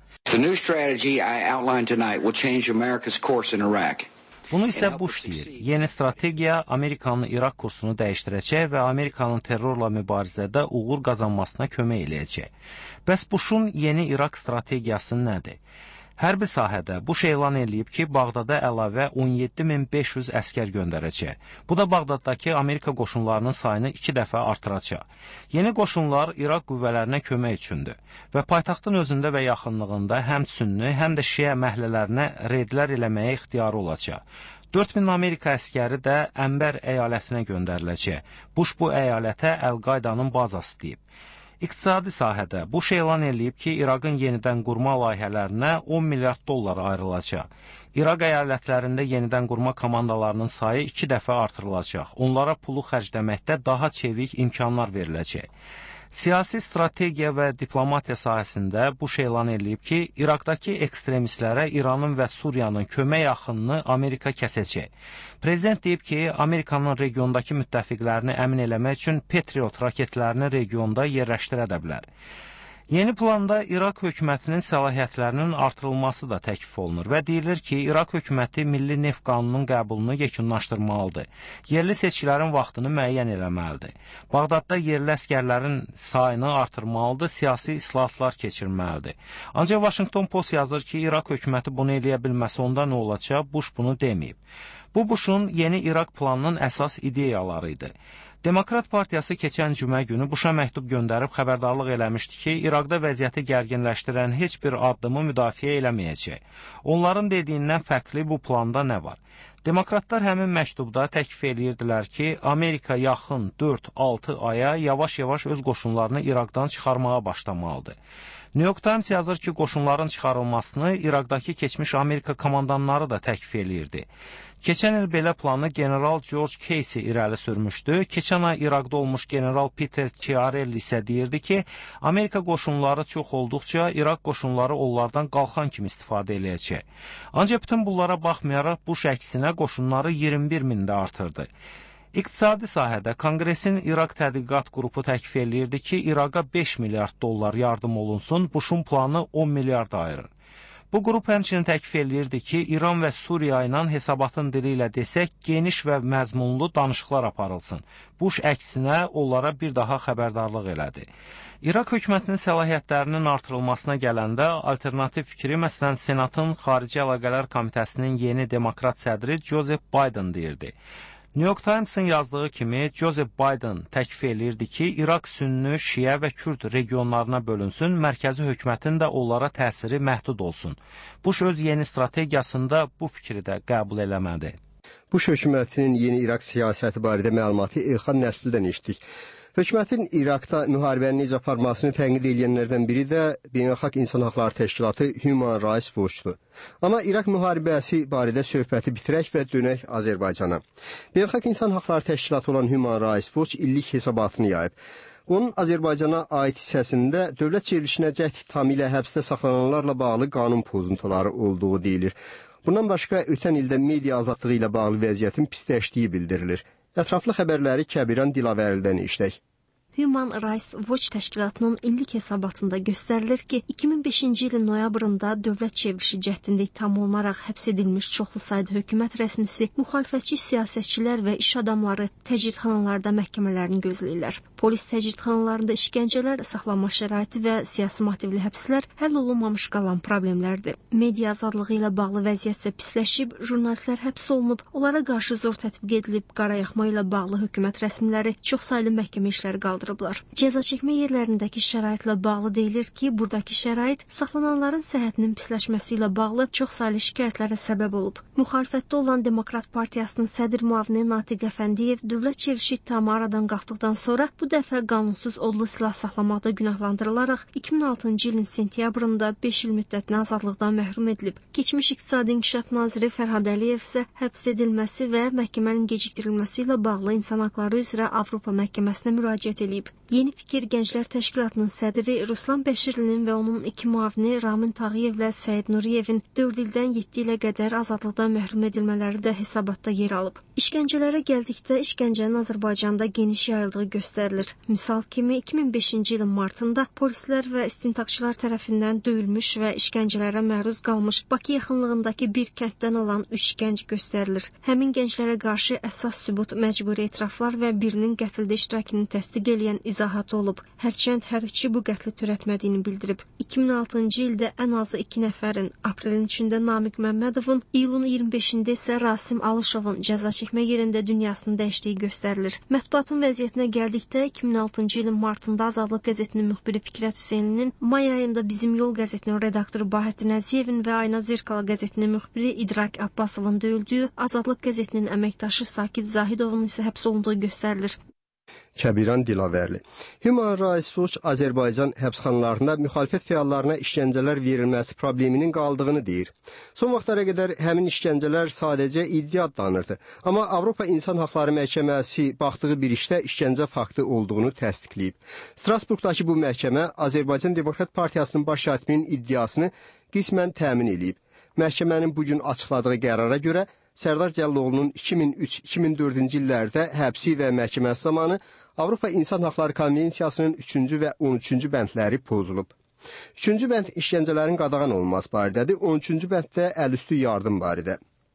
[SPEAKER 13] Bunu isə Bush deyir. Yeni strategiya Amerikanın İraq kursunu dəyişdirəcək və Amerikanın terrorla mübarizədə uğur qazanmasına kömək eləyəcək. Bəs Bush'un yeni İraq strategiyası nədir? Hərbi sahədə Bush elan edib ki, Bağdada əlavə 17.500 əskər göndərəcək. Bu da Bağdaddakı Amerika qoşunlarının sayını 2 dəfə artıracaq. Yeni qoşunlar İraq qüvvələrinə kömək üçündür və paytaxtın özündə və yaxınlığında həm sünni, həm də şiə məhlələrinə reydlər eləməyə ixtiyarı olacaq. 4000 Amerika əskəri də Ənbər əyalətinə göndəriləcək. Bush bu əyalətə Əl-Qaydanın bazası deyib. İqtisadi sahədə Bush elan edib ki, İraqın yenidən qurma layihələrinə 10 milyard dollar ayrılacaq. İraq əyalətlərində yenidən qurma komandalarının sayı 2 dəfə artırılacaq. Onlara pulu xərcləməkdə daha çevik imkanlar veriləcək. Siyasi strategiya və diplomatiya sahəsində Bush elan edib ki, İraqdakı ekstremistlərə İranın və Suriyanın kömək yaxınını Amerika kəsəcək. Prezident deyib ki, Amerikanın regiondakı müttəfiqlərini əmin eləmək üçün Patriot raketlərini regionda yerləşdirə də bilər. Yeni planda İraq hökumətinin səlahiyyətlərinin artırılması da təklif olunur və deyilir ki, İraq hökuməti Milli Neft Qanununun qəbulunu yekunlaşdırmalıdır. Yerli seçkilərin vaxtını müəyyən eləməlidir. Bağdadda yerli əskərlərin sayını artırmalıdır, siyasi islahatlar keçirməlidir. Ancaq Washington Post yazır ki, İraq hökuməti bunu eləyə bilməsə onda nə olacaq? Bush bunu deməyib. Bu Bush'un yeni İraq planının əsas ideyaları idi. Demokrat Partiyası keçən cümə günü Busha məktub göndərib xəbərdarlıq eləmişdi ki, İraqda vəziyyəti gərginləşdirən heç bir addımı müdafiə eləməyəcək. Onların dediyindən fərqli bu planda nə var? Demokratlar həmin məktubda təklif edirdilər ki, Amerika yaxın 4-6 aya yavaş-yavaş öz qoşunlarını İraqdan çıxarmağa başlamalıdır. New York Times yazır ki, qoşunların çıxarılmasını İraqdakı keçmiş Amerika komandanları da təklif edirdi. Keçən il belə planı General George Casey irəli sürmüşdü. Keçən ay İraqda olmuş General Peter Chiarelli isə deyirdi ki, Amerika qoşunları çox olduqca İraq qoşunları onlardan qalxan kimi istifadə eləyəcək. Ancaq bütün bunlara baxmayaraq Bush əksinə qoşunları 21 mində artırdı. İqtisadi sahədə Konqresin İraq tədqiqat qrupu təklif edirdi ki, İraqa 5 milyard dollar yardım olunsun, Bush'un planı 10 milyard ayırır. Bu qrup həmçinin təklif edirdi ki, İran və Suriya ilə hesabatın dili ilə desək, geniş və məzmunlu danışıqlar aparılsın. Bush əksinə onlara bir daha xəbərdarlıq elədi. İraq hökumətinin səlahiyyətlərinin artırılmasına gələndə alternativ fikri, məsələn, Senatın Xarici Əlaqələr Komitəsinin yeni demokrat sədri Joseph Biden deyirdi. New York Times'ın yazdığı kimi Joseph Biden təklif edirdi ki, İraq sünni, şiə və kürd regionlarına bölünsün, mərkəzi hökumətin də onlara təsiri məhdud olsun. Bush öz yeni strategiyasında bu fikri də qəbul eləmədi.
[SPEAKER 4] Bush hökumətinin yeni İraq siyasəti barədə məlumatı İlxan Nəslidən eşitdik. Hökumətin İraqda müharibənin necə aparmasını tənqid edənlərdən biri də Beynəlxalq İnsan Haqları Təşkilatı Human Rights Watch-dur. Amma İraq müharibəsi barədə söhbəti bitirək və dönək Azərbaycana. Beynəlxalq İnsan Haqları Təşkilatı olan Human Rights Watch illik hesabatını yayıb. Onun Azərbaycana aid hissəsində dövlət çevrilişinə cəhd tamamilə həbsdə saxlananlarla bağlı qanun pozuntuları olduğu deyilir. Bundan başqa ötən ildə media azadlığı ilə bağlı vəziyyətin pisləşdiyi bildirilir. Ətraflı xəbərləri Kəbiran Dilavəridən işlək.
[SPEAKER 3] Human Rights Watch təşkilatının illik hesabatında göstərilir ki, 2005-ci ilin noyabrında dövlət çevrilişi cəhdində ittiham olunaraq həbs edilmiş çoxlu sayda hökumət rəsmisi, müxalifətçi siyasətçilər və iş adamları təcridxanalarda məhkəmələrini gözləyirlər. Polis təcridxanalarında işgəncələr, saxlanma şəraiti və siyasi motivli həbslər həll olunmamış qalan problemlərdir. Media azadlığı ilə bağlı vəziyyət isə pisləşib, jurnalistlər həbs olunub, onlara qarşı zor tətbiq edilib, qarayaxma ilə bağlı hökumət rəsmiləri çoxsaylı məhkəmə işləri qaldırıblar. Cəza çəkmə yerlərindəki şəraitlə bağlı deyilir ki, buradakı şərait saxlananların səhhətinin pisləşməsi ilə bağlı çoxsaylı şikayətlərə səbəb olub. Müxalifətdə olan Demokrat Partiyasının sədr müavini Natiq Əfəndiyev dövlət çevrilişi ittihamı aradan qalxdıqdan sonra bu dəfə qanunsuz odlu silah saxlamaqda günahlandırılaraq 2006-cı ilin sentyabrında 5 il müddətinə azadlıqdan məhrum edilib. Keçmiş İqtisadi İnkişaf naziri Fərhad Əliyev isə həbs edilməsi və məhkəmənin gecikdirilməsi ilə bağlı insan haqları üzrə Avropa məhkəməsinə müraciət edib. Yeni Fikir Gənclər Təşkilatının sədri Ruslan Bəşirlinin və onun iki müavini Ramin Tağıyevlə Səid Nuriyevin 4 ildən 7 ilə qədər azadlıqdan məhrum edilmələri də hesabatda yer alıb. İşgəncələrə gəldikdə işgəncənin Azərbaycanda geniş yayıldığı göstərilir. Misal kimi 2005-ci ilin martında polislər və istintaqçılar tərəfindən döyülmüş və işgəncələrə məruz qalmış Bakı yaxınlığındakı bir kənddən olan 3 gənc göstərilir. Həmin gənclərə qarşı əsas sübut məcburi etiraflar və birinin qətldə iştirakını təsdiq edən izahatı olub. Hərçənd hər üçü bu qətli törətmədiyini bildirib. 2006-cı ildə ən azı 2 nəfərin, aprelin 3-də Namiq Məmmədovun, iyulun 25-də isə Rasim Alışovun cəza çəkmə yerində dünyasını dəyişdiyi göstərilir. Mətbuatın vəziyyətinə gəldikdə 2006-cı ilin martında Azadlıq qəzetinin müxbiri Fikrət Hüseyninin, may ayında Bizim Yol qəzetinin redaktoru Bahəttin Əziyevin və Ayna Zirkala qəzetinin müxbiri İdrak Abbasovun döyüldüyü, Azadlıq qəzetinin əməkdaşı Sakit Zahidovun isə həbs olunduğu göstərilir.
[SPEAKER 4] Kəbiran Dilavərli. Human Rights Watch Azərbaycan həbsxanalarında müxalifət fəallarına işgəncələr verilməsi probleminin qaldığını deyir. Son vaxtlara qədər həmin işgəncələr sadəcə iddia adlanırdı. Amma Avropa İnsan Haqları Məhkəməsi baxdığı bir işdə işgəncə faktı olduğunu təsdiqləyib. Strasburqdakı bu məhkəmə Azərbaycan Demokrat Partiyasının baş hatiminin iddiasını qismən təmin edib. Məhkəmənin bugün açıqladığı qərara görə Sərdar Cəlloğlu'nun 2003-2004-cü illərdə həbsi və məhkəməsi zamanı Avropa İnsan Haqları Konvensiyasının 3-cü və 13-cü bəndləri pozulub. 3-cü bənd işgəncələrin qadağan olunması barədədir, 13-cü bənddə əlüstü yardım barədə.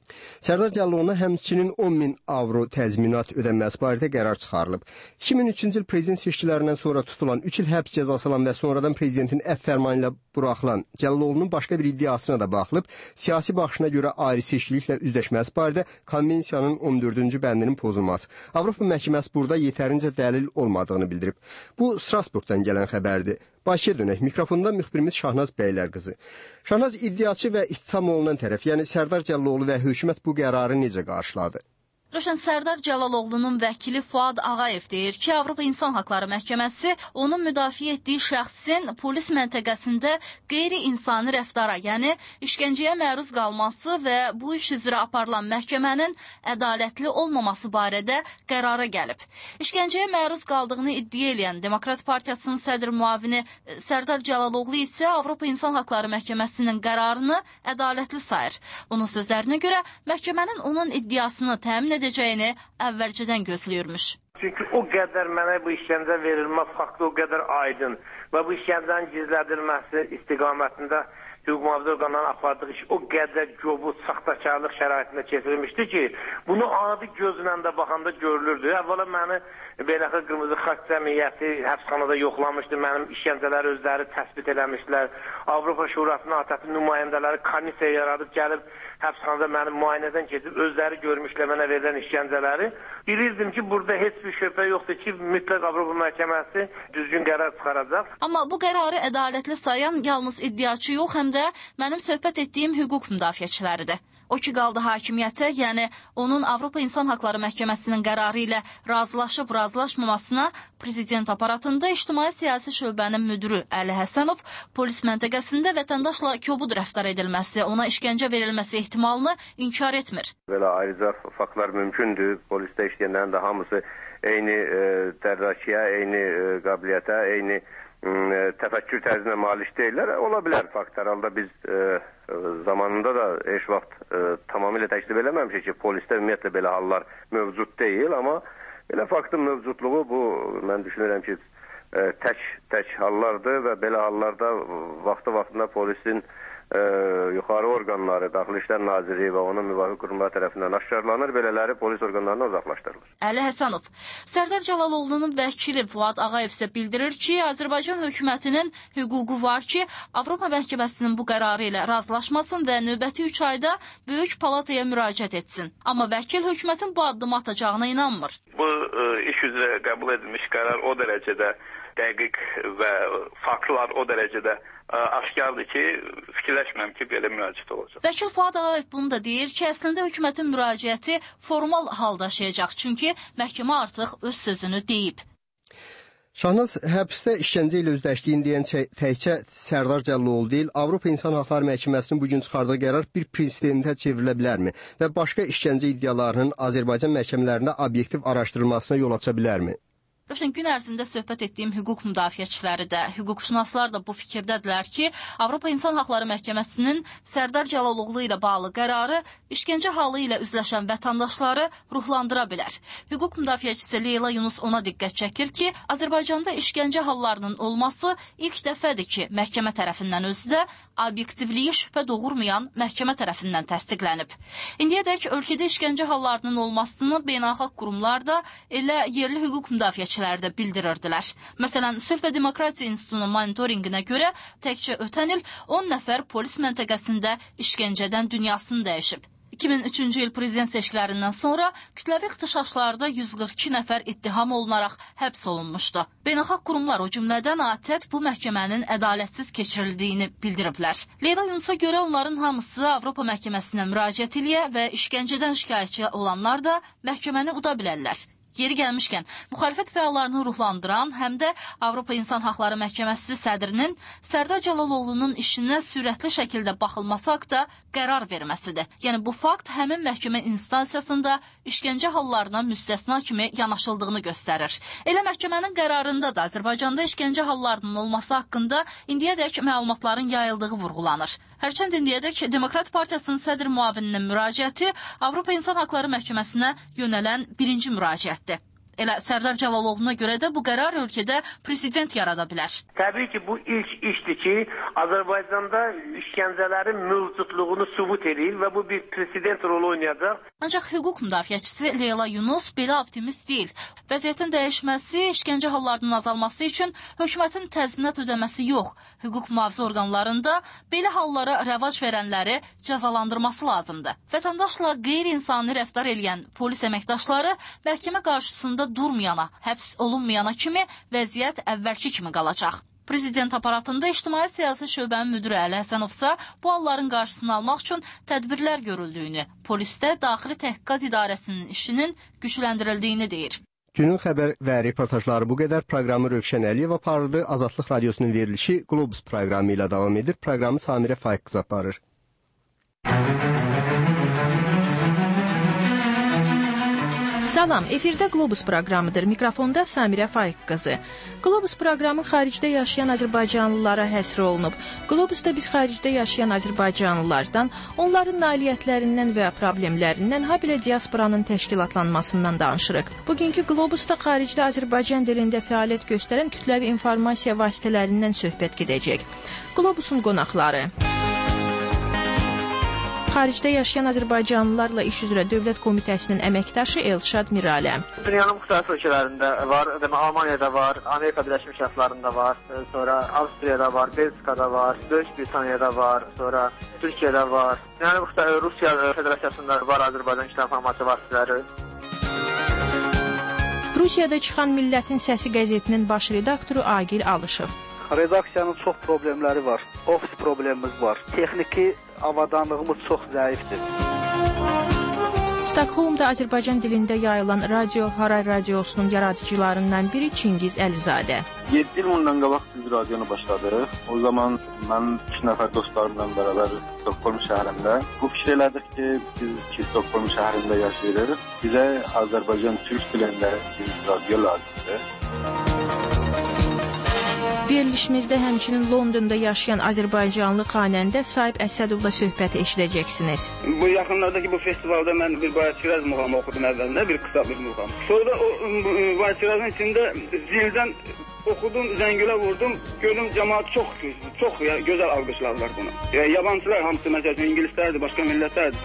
[SPEAKER 4] Sərdar Cəlaloğlu'na həmçinin 10.000 avro təzminat ödənməsi barədə qərar çıxarılıb. 2003-cü il prezident seçkilərindən sonra tutulan 3 il həbs cəzası alan və sonradan prezidentin əfv fərmanı ilə buraxılan Cəlaloğlu'nun başqa bir iddiasına da baxılıb, siyasi baxışına görə ayrı seçkiliklə üzləşməsi barədə konvensiyanın 14-cü bəndinin pozulması. Avropa məhkəməsi burada yetərincə dəlil olmadığını bildirib. Bu Strasburqdan gələn xəbərdir. Bakıya dönək. Mikrofonda müxbirimiz Şahnaz Bəylər qızı. Şahnaz, iddiaçı və ittiham olunan tərəf, yəni Sərdar Cəlaloğlu və hökumət bu qərarı necə qarşıladı?
[SPEAKER 14] Rövşən, Sərdar Cəlaloğlu'nun vəkili Fuad Ağayev deyir ki, Avropa İnsan Haqları Məhkəməsi onun müdafiə etdiyi şəxsin polis məntəqəsində qeyri-insani rəftara, yəni işgəncəyə məruz qalması və bu iş üzrə aparılan məhkəmənin ədalətli olmaması barədə qərara gəlib. İşgəncəyə məruz qaldığını iddia edən Demokrat Partiyasının sədr müavini Sərdar Cəlaloğlu isə Avropa İnsan Haqları Məhkəməsinin qərarını ədalətli sayır. Onun sözlərinə görə məhkəmənin onun iddiasını təmin edəcəyini əvvəlcədən gözləyirmiş.
[SPEAKER 11] Çünki o qədər mənə bu işgəncə verilmə faktı o qədər aydın və bu işgəncənin gizlədilməsi istiqamətində hüquq mühafizə orqanlarının apardığı iş o qədər cobud, saxtakarlıq şəraitində keçirilmişdi ki, bunu adi gözlə də baxanda görülürdü. Əvvəla məni Beynəlxalq Qırmızı Xaç Cəmiyyəti həbsxanada yoxlamışdı, mənim işgəncələri özləri təsbit eləmişlər. Avropa Şurasının ATƏT nümayəndələri komissiya yaradıb gəlib həbsxanada mənim müayinədən keçib özləri görmüşlər mənə verilən işgəncələri. Bilirdim ki, burada heç bir şübhə yoxdur ki, mütləq Avropa Məhkəməsi düzgün qərar çıxaracaq.
[SPEAKER 14] Amma bu qərarı ədalətli sayan yalnız iddiaçı yox, həm də mənim söhbət etdiyim hüquq müdafiəçiləridir. O ki qaldı hakimiyyətə, yəni onun Avropa İnsan Haqları Məhkəməsinin qərarı ilə razılaşıb-razılaşmamasına prezident aparatında ictimai siyasi şöbənin müdürü Əli Həsənov polis məntəqəsində vətəndaşla kobud rəftar edilməsi, ona işgəncə verilməsi ehtimalını inkar etmir.
[SPEAKER 6] Belə ayrıca faktlar mümkündür. Polisdə işləyənlərin də hamısı eyni dərrakəyə, eyni qabiliyyətə, eyni təfəkkür tərzinə malik deyirlər. Ola bilər fakt. Herhalde biz zamanında da heç vaxt tamamilə təklif eləməmişik ki, polisdə ümumiyyətlə belə hallar mövcud deyil, amma belə faktın mövcudluğu bu, mən düşünürəm ki, tək hallardır və belə hallarda vaxtı-vaxtında polisin yuxarı orqanları, Daxili İşlər Naziri və onun müvafiq qurumlar tərəfindən aşkarlanır, belələri polis orqanlarına uzaqlaşdırılır.
[SPEAKER 14] Əli Həsənov, Sərdar Cəlaloğlu'nun vəkili Fuad Ağayev isə bildirir ki, Azərbaycan hökumətinin hüququ var ki, Avropa Məhkəməsinin bu qərarı ilə razılaşmasın və növbəti 3 ayda Böyük Palataya müraciət etsin. Amma vəkil hökumətin bu addımı atacağına inanmır.
[SPEAKER 15] Bu iş üzrə qəbul edilmiş qərar o dərəcədə dəqiq və faktlar o dərəcədə aşkardır ki, fikirləşmirəm ki, belə müraciət olacaq.
[SPEAKER 14] Vəkil Fuad Ağayev bunu da deyir ki, əslində hökumətin müraciəti formal hal daşıyacaq, çünki məhkəmə artıq öz sözünü deyib.
[SPEAKER 4] Şahnaz, həbsdə işgəncə ilə üzləşdiyini deyən təkcə Sərdar Cəlaloğlu deyil, Avropa İnsan Haqları Məhkəməsinin bugün çıxardığı qərar bir presidentə çevrilə bilərmi və başqa işgəncə iddialarının Azərbaycan məhkəmələrində obyektiv araşdırılmasına yol aça bilərmi?
[SPEAKER 14] Rövşən, gün ərzində söhbət etdiyim hüquq müdafiəçiləri də, hüquqşünaslar da bu fikirdədirlər ki, Avropa İnsan Haqları Məhkəməsinin Sərdar Cəlaloğlu ilə bağlı qərarı işgəncə halı ilə üzləşən vətəndaşları ruhlandıra bilər. Hüquq müdafiəçisi Leyla Yunus ona diqqət çəkir ki, Azərbaycanda işgəncə hallarının olması ilk dəfədir ki, məhkəmə tərəfindən özü də obyektivliyi şübhə doğurmayan məhkəmə tərəfindən təsdiqlənib. İndiyədək ölkədə işgəncə hallarının olmasını beynəlxalq qurumlar da elə yerli hüquq müdafiəçiləri də bildirirdilər. Məsələn, Sülh və Demokratiya İnstitutunun monitorinqinə görə təkcə ötən il 10 nəfər polis məntəqəsində işgəncədən dünyasını dəyişib. 2003-cü il prezident seçkilərindən sonra kütləvi ixtişaşlarda 142 nəfər ittiham olunaraq həbs olunmuşdu. Beynəlxalq qurumlar, o cümlədən ATƏT bu məhkəmənin ədalətsiz keçirildiyini bildiriblər. Leyla Yunusa görə onların hamısı Avropa məhkəməsinə müraciət eləyə və işgəncədən şikayətçi olanlar da məhkəməni uda bilərlər. Yeri gəlmişkən, müxalifət fəallarını ruhlandıran, həm də Avropa İnsan Haqları Məhkəməsi sədrinin Sərdar Cəlaloğlu'nun işinə sürətli şəkildə baxılması haqda qərar verməsidir. Yəni, bu fakt həmin məhkəmə instansiyasında işgəncə hallarına müstəsna kimi yanaşıldığını göstərir. Elə məhkəmənin qərarında da Azərbaycanda işgəncə hallarının olması haqqında indiyədək məlumatların yayıldığı vurğulanır. Hərçənd indiyədək Demokrat Partiyasının sədr müavininin müraciəti Avropa İnsan Haqları Məhkəməsinə yönələn birinci müraciətdir. Elə Sərdar Cəlalovuna görə də bu qərar ölkədə prezident yarada bilər.
[SPEAKER 11] Təbii ki, bu ilk işdir ki, Azərbaycanda işgəncələrin mövcudluğunu sübut edir və bu bir prezident rolu oynayacaq.
[SPEAKER 14] Ancaq hüquq müdafiəçisi Leyla Yunus belə optimist deyil. Vəziyyətin dəyişməsi, işgəncə hallarının azalması üçün hökumətin təzminat ödəməsi yox, hüquq mühafizə orqanlarında belə hallara rəvac verənləri cəzalandırması lazımdır. Vətəndaşla qeyri-insani rəftar eləyən polis əməkdaşları məhkəmə qarşısında durmayana, həbs olunmayana kimi vəziyyət əvvəlki kimi qalacaq. Prezident aparatında ictimai siyasi şöbənin müdiri Əli Həsənovsa bu halların qarşısını almaq üçün tədbirlər görüldüyünü, polisdə daxili təhqiqat idarəsinin işinin gücləndirildiyini deyir.
[SPEAKER 4] Günün xəbər və reportajları bu qədər. Proqramı Rövşən Əliyev aparırdı. Azadlıq Radiosunun verilişi Globus proqramı ilə davam edir. Proqramı Samirə Faiq qız aparır.
[SPEAKER 16] Salam, efirdə Globus proqramıdır. Mikrofonda Samirə Faiq qızı. Globus proqramı xaricdə yaşayan azərbaycanlılara həsr olunub. Globusda biz xaricdə yaşayan azərbaycanlılardan, onların nailiyyətlərindən və problemlərindən, habelə diasporanın təşkilatlanmasından danışırıq. Bugünkü Globusda xaricdə Azərbaycan dilində fəaliyyət göstərən kütləvi informasiya vasitələrindən söhbət gedəcək. Globusun qonaqları: xaricdə yaşayan azərbaycanlılarla iş üzrə Dövlət Komitəsinin əməkdaşı Elşad Miraləm.
[SPEAKER 11] Dünyanın müxtəlif ölkələrində var, Almaniyada var, Amerika Birləşmiş Ştatlarında var, sonra Avstriyada var, Belçikada var, Böyük Britaniyada var, sonra Türkiyədə var. Yəni Rusiya Federasiyasında var Azərbaycan İctimai İnformasiya vasitələri.
[SPEAKER 16] Rusiyada çıxan Millətin Səsi qəzetinin baş redaktoru Agil Alışov.
[SPEAKER 17] Redaksiyanın çox problemləri var. Ofis problemimiz var. Texniki avadanlığımız çox zəifdir.
[SPEAKER 16] Stokholmda Azərbaycan dilində yayılan Radio Haray Radiosunun yaradıcılarından biri Çingiz Əlizadə.
[SPEAKER 18] 7 il bundan qabaq biz radionu başladıq. O zaman mən 2 nəfər dostlarımla bərabər Stokholm şəhərində bu fikir elədik ki, biz Stokholm şəhərində yaşayırıq. Bizə Azərbaycan türk dilində bir radio lazımdır.
[SPEAKER 16] Verilişimizdə həmçinin Londonda yaşayan azərbaycanlı xanəndə Sahib Əsədovla söhbət eşidəcəksiniz.
[SPEAKER 19] Bu yaxınlardakı bu festivalda mən bir Bayat-Şiraz muğamı oxudum əvvəlində, bir qısa bir muğam. Sonra o Bayat-Şirazın içində zildən oxudum, zəngilə vurdum, gördüm cəmaat çox gözəl alqışladılar bunu. Yabancılar hamısı, məsələn, ingilislərdir, başqa millətlərdir.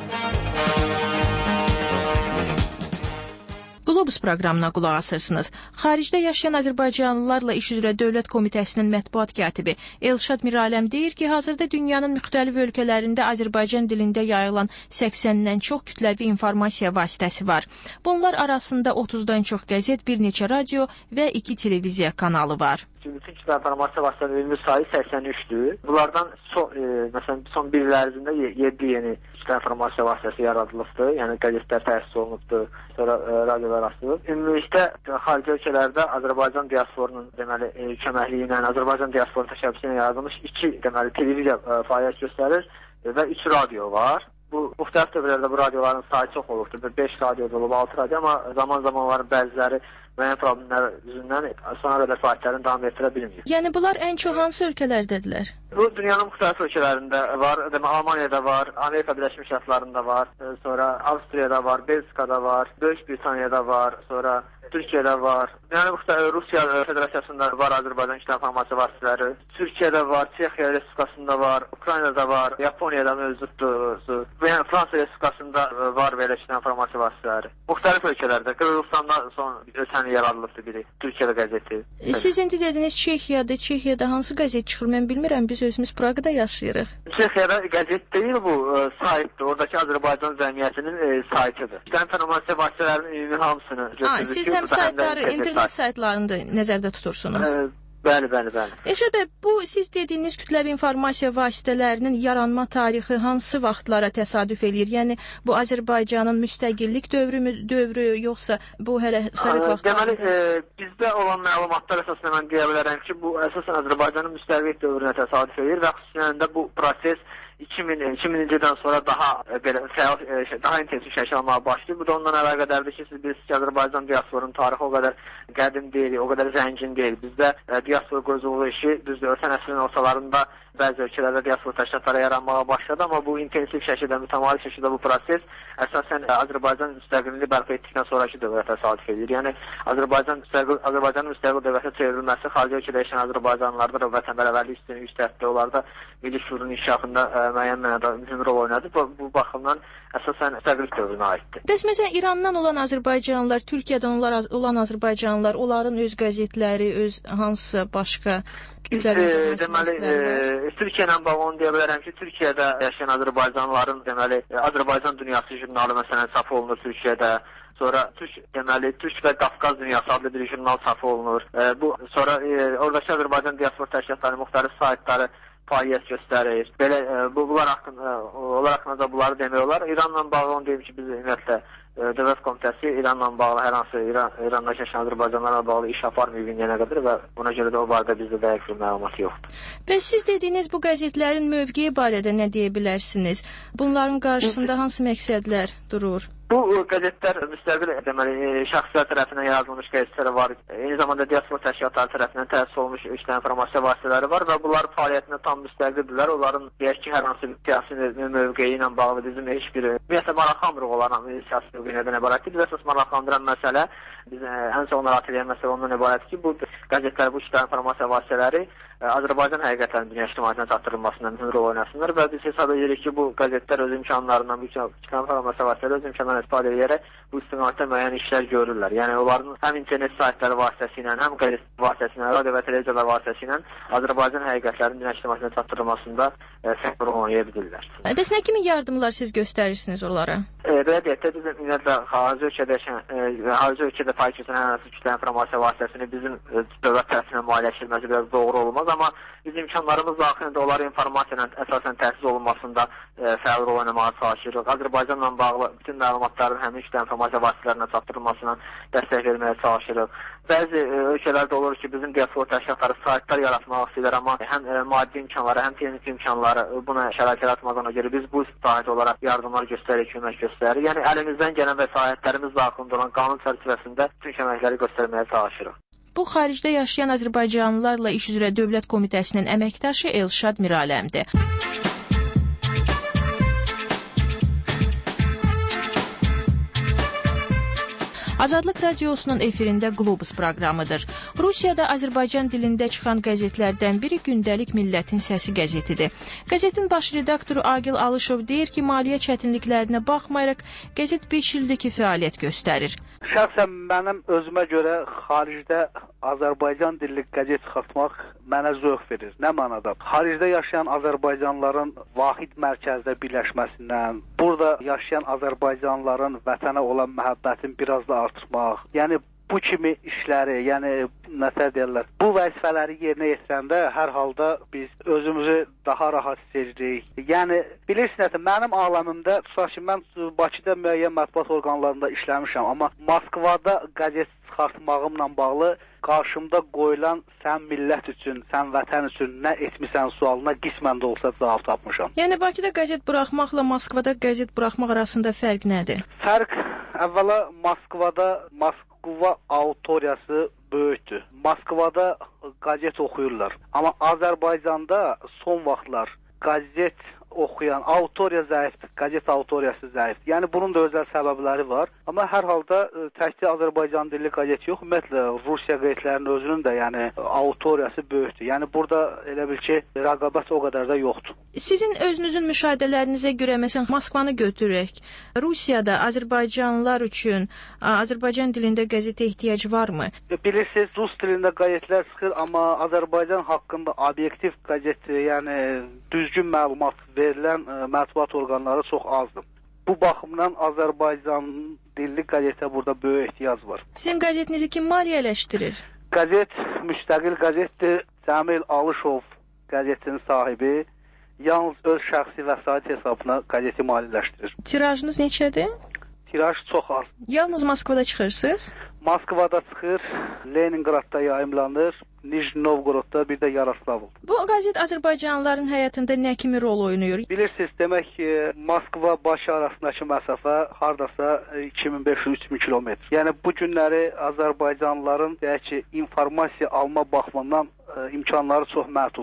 [SPEAKER 16] Globus proqramına qulaq asırsınız. Xaricdə yaşayan azərbaycanlılarla iş üzrə Dövlət Komitəsinin mətbuat katibi Elşad Miraləm deyir ki, hazırda dünyanın müxtəlif ölkələrində Azərbaycan dilində yayılan 80-dən çox kütləvi informasiya vasitəsi var. Bunlar arasında 30-dan çox qəzet, bir neçə radio və 2 televiziya kanalı var.
[SPEAKER 11] Bütün kütləvi informasiya vasitələrinin sayı 83-dür. Bunlardan məsələn son bir il ərzində 7 yeni kütləvi informasiya vasitəsi yaradılıbdır. Yəni qəzetlər təsis olunubdur, sonra radiolar açılıb. Ümumilikdə xarici ölkələrdə Azərbaycan diasporunun deməli köməkliyi ilə Azərbaycan diasporu təşəbbüsü ilə yaradılmış 2 deməli televiziya fəaliyyət göstərir və 3 radio var. Bu müxtəlif dövrlərdə bu radioların sayı çox olubdur. 5 radio olub, 6 radio, amma zaman onların bəziləri müəyyən problemlər üzündən sona qədər fəaliyyətlərini davam etdirə bilmir.
[SPEAKER 16] Yəni bunlar ən çox hansı ölkələrdədirlər?
[SPEAKER 11] Bu dünyanın müxtəlif ölkələrində var, Almaniyada var, Amerika Birləşmiş Ştatlarında var, sonra Avstriyada var, Belçikada var, Böyük Britaniyada var, sonra Türkiyədə var. Yəni Rusiya Federasiyasında var Azərbaycan İctimai İnformasiya vasitələri. Türkiyədə var, Çexiya Respublikasında var, Ukraynada var, Yaponiyada mövcuddur. Yəni Fransa Respublikasında var belə İctimai İnformasiya vasitələri. Müxtəlif ölkələrdə, Qırğızstanda son ötən il yaradılıbdır biri, Türkiyədə qəzeti.
[SPEAKER 16] Siz indi dediniz Çexiyada hansı qəzet çıxır, mən bilmirəm, biz özümüz Praqada yaşayırıq.
[SPEAKER 11] Çexiyada qəzet deyil, bu saytdır, oradakı Azərbaycan cəmiyyətinin saytıdır. İctimai İnformasiya vasitələrinin ümumi hamısını götürür.
[SPEAKER 16] Siz həm saytları, internet saytlarını nəzərdə tutursunuz.
[SPEAKER 11] Bəli.
[SPEAKER 16] Elşad bəy, bu siz dediyiniz kütləvi informasiya vasitələrinin yaranma tarixi hansı vaxtlara təsadüf eləyir? Yəni bu Azərbaycanın müstəqillik dövrü yoxsa bu hələ Sovet vaxtlarında?
[SPEAKER 11] Deməli, bizdə olan məlumatlar əsasında mən deyə bilərəm ki, bu əsasən Azərbaycanın müstəqillik dövrünə təsadüf eləyir və xüsusilə də bu proses 2000-ci sonra daha belə fəal, daha intensiv şəkildə almağa başlayır. Bu da ondan əlaqədardır ki, siz bilirsiniz ki, Azərbaycan diasporunun tarixi o qədər qədim deyil, o qədər zəngin deyil. Bizdə diaspor quruculuğu işi düzdür, ötən əsrin ortalarında
[SPEAKER 20] bəzi ölkələrdə diaspora təşkilatları yaranmağa başladı, amma bu intensiv şəkildə, mütəmadi şəkildə bu proses əsasən Azərbaycan müstəqilliyini bərpa etdikdən sonraki dövlətə təsadüf edir. Yəni Azərbaycanın müstəqil dövlətə çevrilməsi xarici ölkədə yaşayan Azərbaycanlılarda da vətənpərvərlik üstünlüyü yüksəltdi. Onlarda milli şüurun inkişafında müəyyən mənada mühüm rol oynadı. Bu baxımdan əsasən müstəqillik dövrünə aiddir.
[SPEAKER 16] Bəs məsələn İrandan olan Azərbaycanlılar, Türkiyədən olan Azərbaycanlılar, onların öz qəzetləri, öz hansısa başqa
[SPEAKER 20] deməli, Türkiyə ilə bağlı onu deyə bilərəm ki, Türkiyədə yaşayan Azərbaycanlıların deməli Azərbaycan dünyası jurnalı məsələn çap olunur Türkiyədə. Sonra Türk və Qafqaz dünyası adlı bir jurnal çap olunur. Sonra oradakı Azərbaycan diaspora təşkilatları müxtəlif saytları fəaliyyət göstərir. Belə bunlar haqqında da bunları demək olar. İranla bağlı onu deyim ki, biz ümumiyyətlə Dövlət Komitəsi İranla bağlı hər hansı İranda yaşayan Azərbaycanlarla bağlı iş aparmayıb indiyənə qədər və buna görə də o barədə bizdə dəqiq bir məlumat yoxdur.
[SPEAKER 16] Bəs siz dediyiniz bu qəzetlərin mövqeyi barədə nə deyə bilərsiniz? Bunların qarşısında hansı məqsədlər durur?
[SPEAKER 20] Bu qəzetlər müstəqil deməli şəxslər tərəfindən yaradılmış qəzetlər var. Eyni zamanda diaspora təşkilatları tərəfindən təsis olunmuş ictimai informasiya vasitələri var və bunlar fəaliyyətində tam müstəqildirlər. Onların deyək ki, hər hansı bir siyasi mövqeyi ilə bağlı bizim heç bir ümumiyyətlə maraqlandırıq olan siyasi mövqeyi nədən ibarətdir. Biz əsas maraqlandıran məsələ, biz ən çox narahat edən məsələ ondan ibarətdir ki, bu qəzetlər, bu ictimai informasiya vasitələri Azərbaycan həqiqətlərinin dünya ictimaiyyətinə çatdırılmasından mühüm rol oynasınlar və biz hesab edirik ki, bu qəzetlər öz imkanlarından, bu ictimai informasiya vasitələri öz imkanlarından istifadə edərək bu istiqamətdə müəyyən işlər görürlər. Yəni onların həm internet saytları vasitəsilə, həm qəzet vasitəsilə, radio və televiziyalar vasitəsilə Azərbaycan həqiqətlərinin dünya ictimaiyyətinə çatdırılmasında fərqli rol oynaya bilirlər.
[SPEAKER 16] Bəs nə kimi yardımlar siz göstərirsiniz onlara?
[SPEAKER 20] Belə deyək də, biz ümumiyyətlə xarici ölkədə fəaliyyət göstərən hər hansı ictimai informasiya vasitəsini bizim dövlət tərəfindən maliyyələşdirilməsi biraz doğru olmaz, amma biz imkanlarımız daxilində onların informasiya ilə əsasən təsis olunmasında fəal rol oynamağa çalışırıq. Azərbaycanla bağlı bütün məlumatların həmin ictimai informasiya vasitələrinə çatdırılmasına dəstək verməyə çalışırıq. Bəzi ölkələrdə olur ki, bizim diaspora təşkilatları saytlar yaratmaq istəyirlər, amma həm maddi imkanları, həm texniki imkanları buna şərait yaratmadığına görə biz bu istiqamət olaraq yardımlar göstəririk, kömək göstəririk. Yəni əlimizdən gələn vəsaitlərimiz daxilində olan qanun çərçivəsində bütün köməkləri göstərməyə çalışırıq.
[SPEAKER 16] Bu xaricdə yaşayan Azərbaycanlılarla iş üzrə Dövlət Komitəsinin əməkdaşı Elşad Miraləmdir. Azadlıq Radiosunun efirində Qlobus proqramıdır. Rusiyada Azərbaycan dilində çıxan qəzetlərdən biri Gündəlik Millətin Səsi qəzetidir. Qəzetin baş redaktoru Agil Alışov deyir ki, maliyyə çətinliklərinə baxmayaraq qəzet 5 ildir ki, fəaliyyət göstərir.
[SPEAKER 17] Şəxsən mənim özümə görə xaricdə Azərbaycan dilli qəzet çıxartmaq mənə zövq verir. Nə mənada? Xaricdə yaşayan Azərbaycanlıların vahid mərkəzdə birləşməsindən, burada yaşayan Azərbaycanlıların vətənə olan məhəbbətin biraz da artırmaq, yəni bu kimi işləri, yəni nəsə deyirlər, bu vəzifələri yerinə yetirəndə hər halda biz özümüzü daha rahat hiss edirik. Yəni bilirsiniz, mənim aləmimdə tutaq ki, mən Bakıda müəyyən mətbuat orqanlarında işləmişəm, amma Moskvada qəzet çıxartmağımla bağlı qarşımda qoyulan sən millət üçün, sən vətən üçün nə etmisən sualına qismən də olsa cavab tapmışam.
[SPEAKER 16] Yəni Bakıda qəzet buraxmaqla Moskvada qəzet buraxmaq arasında fərq nədir?
[SPEAKER 17] Fərq əvvəla Moskva auditoriyası böyükdür. Moskvada qəzet oxuyurlar. Amma Azərbaycanda son vaxtlar qəzet oxuyan auditoriya zəifdir, qəzet auditoriyası zəifdir. Yəni bunun da özəl səbəbləri var. Amma hər halda təkcə Azərbaycan dilli qəzet yox, ümumiyyətlə Rusiya qəzetlərinin özünün də yəni auditoriyası böyükdür. Yəni burada elə bil ki, rəqabət o qədər də yoxdur.
[SPEAKER 16] Sizin özünüzün müşahidələrinizə görə məsələn Moskvanı götürək. Rusiyada Azərbaycanlılar üçün Azərbaycan dilində qəzetə ehtiyac varmı?
[SPEAKER 17] Bilirsiniz, rus dilində qəzetlər çıxır, amma Azərbaycan haqqında obyektiv qəzet, yəni düzgün məlumat verilən mətbuat orqanları çox azdır. Bu baxımdan Azərbaycan dilli qəzetə burada böyük ehtiyac var.
[SPEAKER 16] Sizin qəzetinizi kim maliyyələşdirir?
[SPEAKER 17] Qəzet müstəqil qəzetdir. Cəmil Alışov qəzetinin sahibi yalnız öz şəxsi vəsait hesabına qəzeti maliyyələşdirir.
[SPEAKER 16] Tirajınız neçədir?
[SPEAKER 17] Tiraj çox az.
[SPEAKER 16] Yalnız Moskvada çıxırsınız?
[SPEAKER 17] Moskvada çıxır, Leningradda yayımlanır, Nijni Novgorodda, bir də Yaroslavl.
[SPEAKER 16] Bu qəzet Azərbaycanlıların həyatında nə kimi rol oynayır?
[SPEAKER 17] Bilirsiniz, demək ki, Moskva Bakı arasındakı məsafə hardasa 2500-3000 kilometr. Yəni bu günləri Azərbaycanlıların deyək ki, informasiya alma baxımından imkanları çox məhduddur.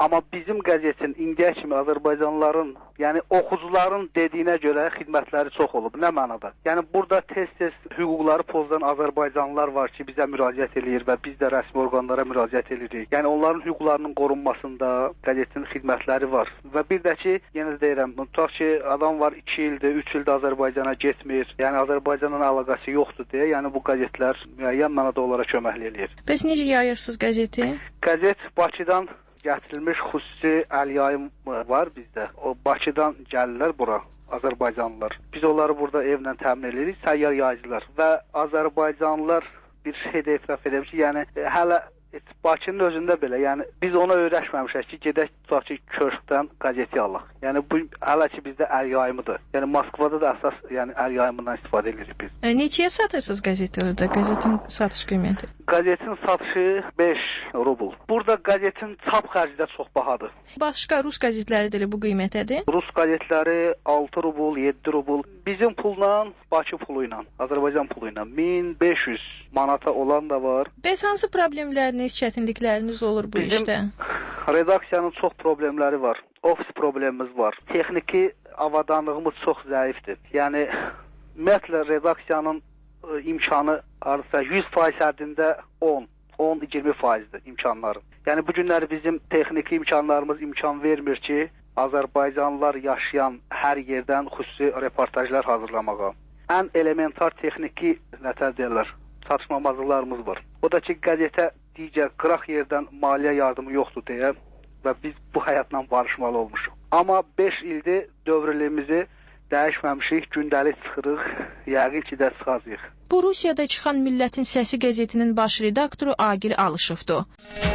[SPEAKER 17] Amma bizim qəzetin indiyə kimi Azərbaycanlıların, yəni oxucuların dediyinə görə xidmətləri çox olub. Nə mənada? Yəni burada tez-tez hüquqları pozulan Azərbaycanlılar var ki, bizə müraciət eləyir və biz də rəsmi orqanlara müraciət edirik. Yəni onların hüquqlarının qorunmasında qəzetin xidmətləri var. Və bir də ki, yenə deyirəm, tutaq ki, adam var 2 ildir, 3 ildir Azərbaycana getmir. Yəni Azərbaycanla əlaqəsi yoxdur deyə, yəni bu qəzetlər müəyyən mənada onlara köməklik eləyir.
[SPEAKER 16] Bəs necə yayırsınız qəzeti?
[SPEAKER 17] Qəzet Bakıdan gətirilmiş xüsusi əl yayım var bizdə. O Bakıdan gəlirlər bura Azərbaycanlılar. Biz onları burada evlə təmin edirik, səyyar yayıcılar və Azərbaycanlılar bir şey də etiraf edir ki, yəni hələ Bakının özündə belə, yəni biz ona öyrəşməmişik ki, gedək tutaq ki, köşkdən qəzeti alaq. Yəni bu hələ ki bizdə əl yayımıdır. Yəni Moskvada da əsas yəni əl yayımından istifadə edirik biz.
[SPEAKER 16] Neçəyə satırsınız qəzeti orada? Qəzetin satış qiyməti?
[SPEAKER 17] Qəzetin satışı 5 rubl. Burada qəzetin çap xərci də çox bahadır.
[SPEAKER 16] Başqa rus qəzetləri də bu qiymətədir?
[SPEAKER 17] Rus qəzetləri 6 rubl, 7 rubl. Bizim pulla, Bakı pulu ilə, Azərbaycan pulu ilə 1500 manata olan da var.
[SPEAKER 16] Bəs hansı problemləriniz, çətinlikləriniz olur bu işdə?
[SPEAKER 17] Redaksiyanın çox problemləri var. Ofis problemimiz var. Texniki avadanlığımız çox zəifdir. Yəni ümumiyyətlə redaksiyanın imkanı artısa 100% həddində 10-20%dir imkanları. Yəni bu günləri bizim texniki imkanlarımız imkan vermir ki, Azərbaycanlılar yaşayan hər yerdən xüsusi reportajlar hazırlamağa. Ən elementar texniki nətər deyirlər, çatışmamazlıqlarımız var. O da ki, qəzetə digər qıraq yerdən maliyyə yardımı yoxdur deyə və biz bu həyatla barışmalı olmuşuq. Amma 5 ildir dövrlüyümüzü dəyişməmişik, gündəlik çıxırıq, yəqin ki də çıxacağıq.
[SPEAKER 16] Bu Rusiyada çıxan Millətin Səsi qəzetinin baş redaktoru Agil Alışovdur.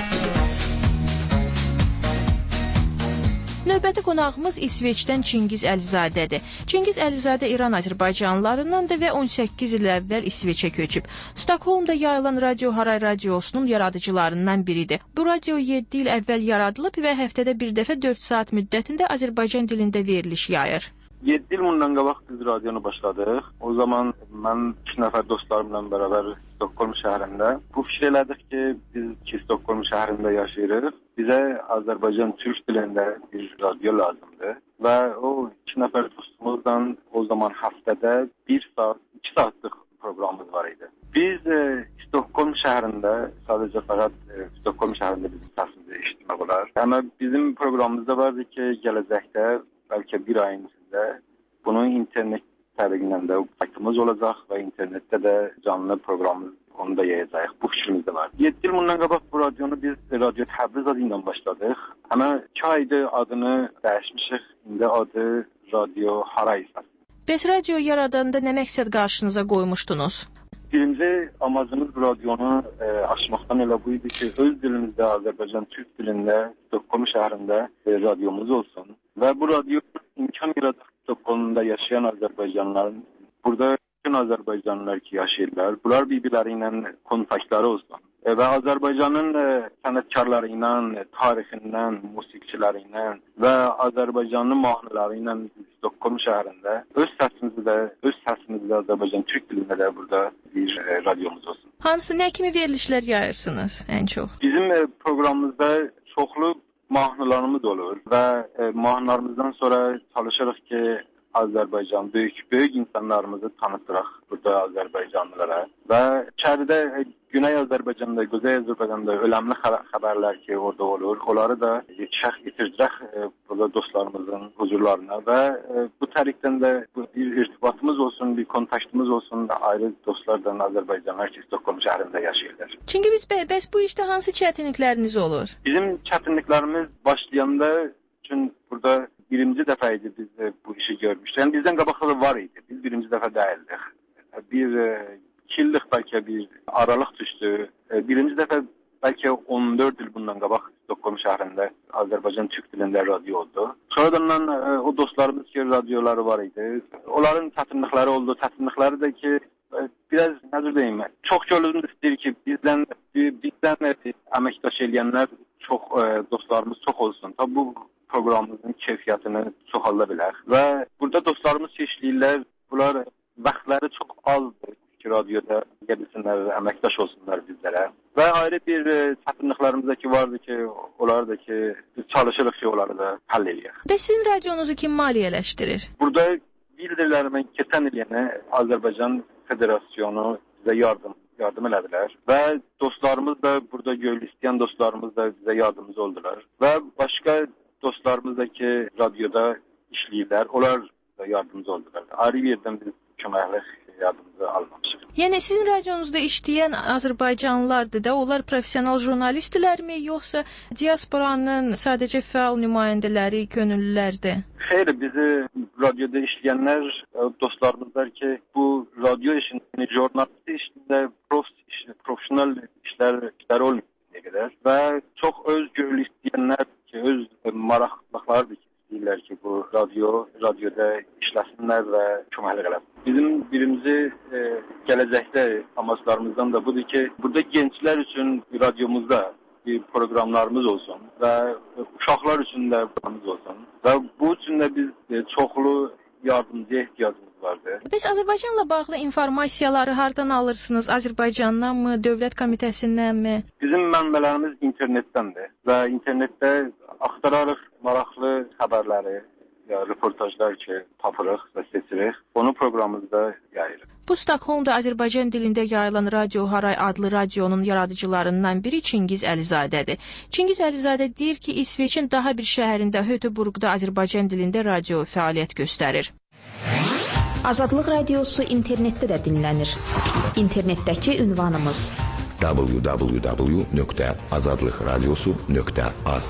[SPEAKER 16] Növbəti qonağımız İsveçdən Çingiz Əlizadədir. Çingiz Əlizadə İran Azərbaycanlılarındandır və 18 il əvvəl İsveçə köçüb. Stokholmda yayılan Radio Haray radiosunun yaradıcılarından biridir. Bu radio 7 il əvvəl yaradılıb və həftədə bir dəfə 4 saat müddətində Azərbaycan dilində veriliş yayır.
[SPEAKER 18] 7 il bundan qabaq biz radionu başladıq. O zaman mən 2 nəfər dostlarımla bərabər Stockholm şəhərində bu fikir elədik ki, biz ki Stockholm şəhərində yaşayırıq. Bizə Azərbaycan türk dilində bir radio lazımdır. Və o 2 nəfər dostumuzla o zaman həftədə 1 saat, 2 saatlıq proqramımız var idi. Biz Stockholm şəhərində, sadəcə fəqət Stockholm şəhərində bizim səsimizi eşitmək olar. Amma bizim proqramımızda vardı ki, gələcəkdə bəlkə bir ayın içində bunun internet təriqindən də saytımız olacaq və internetdə də canlı proqramımız onu da yayacaq. Bu fikrimizdə var. 7 il bundan qabaq bu radionu biz Radio Təbriz adı ilə başladıq. Amma 2 aydır adını dəyişmişik. İndi adı Radio Haray.
[SPEAKER 16] Bəs radio yaradanda nə məqsəd qarşınıza qoymuşdunuz?
[SPEAKER 18] Birinci amacımız bu radionu açmaqdan elə bu idi ki, öz dilimizdə, Azərbaycan türk dilində Stockholm şəhərində radiomuz olsun. Və bu radio imkan yaradıq Stockholmda yaşayan Azərbaycanlıların, burada bütün Azərbaycanlılar ki yaşayırlar, bunlar bir-birləri ilə kontaktları olsun. Və Azərbaycanın sənətkarları ilə, tarixindən, musiqiçiləri ilə və Azərbaycanlı mahnıları ilə Stockholm şəhərində öz səsimizi də Azərbaycan türk dilində də burada bir radiomuz olsun.
[SPEAKER 16] Hansı, nə kimi verilişlər yayırsınız ən çox?
[SPEAKER 18] Bizim proqramımızda çoxlu mahnılarımız olur və mahnılarımızdan sonra çalışırıq ki, Azərbaycan, böyük insanlarımızı tanıtırıq burada Azərbaycanlılara və içəridə Güney Azərbaycanda, Quzey Azərbaycanda öləmli xəbərlər ki, orada olur, onları da yetirdirək burada dostlarımızın huzurlarına və bu tərikdən də bir irtibatımız olsun, bir kontaktımız olsun, ayrı dostlardan Azərbaycanlar ki, Stockholm şəhərində yaşayırlar.
[SPEAKER 16] Çünki bəs bu işdə hansı çətinlikləriniz olur?
[SPEAKER 18] Bizim çətinliklərimiz başlayanda üçün burada birinci dəfə idi biz bu işi görmüşdük. Yəni bizdən qabaqda da var idi. Biz birinci dəfə deyildik. Bir 2 illik bəlkə bir aralıq düşdü. Birinci dəfə bəlkə 14 il bundan qabaq Stockholm şəhərində Azərbaycan türk dilində radio oldu. Sonradan o dostlarımız ki, radioları var idi. Onların çətinlikləri oldu. Çətinlikləri də ki, biraz nədir deyim, çox görülür istəyir ki, bizdən əməkdaş eləyənlər çox, dostlarımız çox olsun. Tabi bu proqramımızın keyfiyyətini çoxalda bilər və burada dostlarımız işləyirlər, bunlar vaxtları çox azdır ki, radyoda gelsinler, əməkdaş olsunlar bizlərə. Və ayrı bir çətinliklərimizdəki vardı ki, onları da ki, biz çalışırıq ki, onları da həll edək.
[SPEAKER 16] Və sizin radyonuzu kim maliyyələşdirir?
[SPEAKER 18] Burada bildirilərimi keçən il yəni Azərbaycan Federasyonu bizə yardım elədilər və dostlarımız da burada görülü istəyən dostlarımız da bizə yardımcı oldular və başqa dostlarımız da ki, radyoda işləyirlər, onlar da yardımcı oldular. Ayrı bir yerdən biz köməklik yardımcı almamışıq.
[SPEAKER 16] Yəni sizin radyonuzda işləyən Azərbaycanlılardır da, onlar professional jurnalistlərmi, yoxsa diasporanın sadəcə fəal nümayəndələri, könüllülərdir?
[SPEAKER 18] Xeyr, bizi radyoda işləyənlər dostlarımızdır ki, bu radyo işində, jurnalistik işində profesional işlər olmuyor qədər və çox öz görülü istəyənlər ki, öz maraqlıqlardır ki, deyirlər ki, bu radyoda işləsinlər və köməklik eləsin. Bizim birinci gələcəkdə amaçlarımızdan da budur ki, burada gənclər üçün radyomuzda bir proqramlarımız olsun və uşaqlar üçün də programımız olsun və bu üçün də biz çoxlu yardımcıya ehtiyacımız vardır.
[SPEAKER 16] Bəs Azərbaycanla bağlı informasiyaları hardan alırsınız? Azərbaycandanmı, Dövlət Komitəsindənmi?
[SPEAKER 18] Bizim mənbələrimiz internetdəndir və internetdə axtararıq maraqlı xəbərləri, reportajlar ki, tapırıq və seçirik. Onu proqramımızda yayırıq.
[SPEAKER 16] Bu Stockholmda Azərbaycan dilində yayılan Radio Haray adlı radionun yaradıcılarından biri Çingiz Əlizadədir. Çingiz Əlizadə deyir ki, İsveçin daha bir şəhərində Höteborgda Azərbaycan dilində radio fəaliyyət göstərir.
[SPEAKER 2] Azadlıq Radiosu internetdə də dinlənir. İnternetdəki ünvanımız www.azadlıqradiosu.az.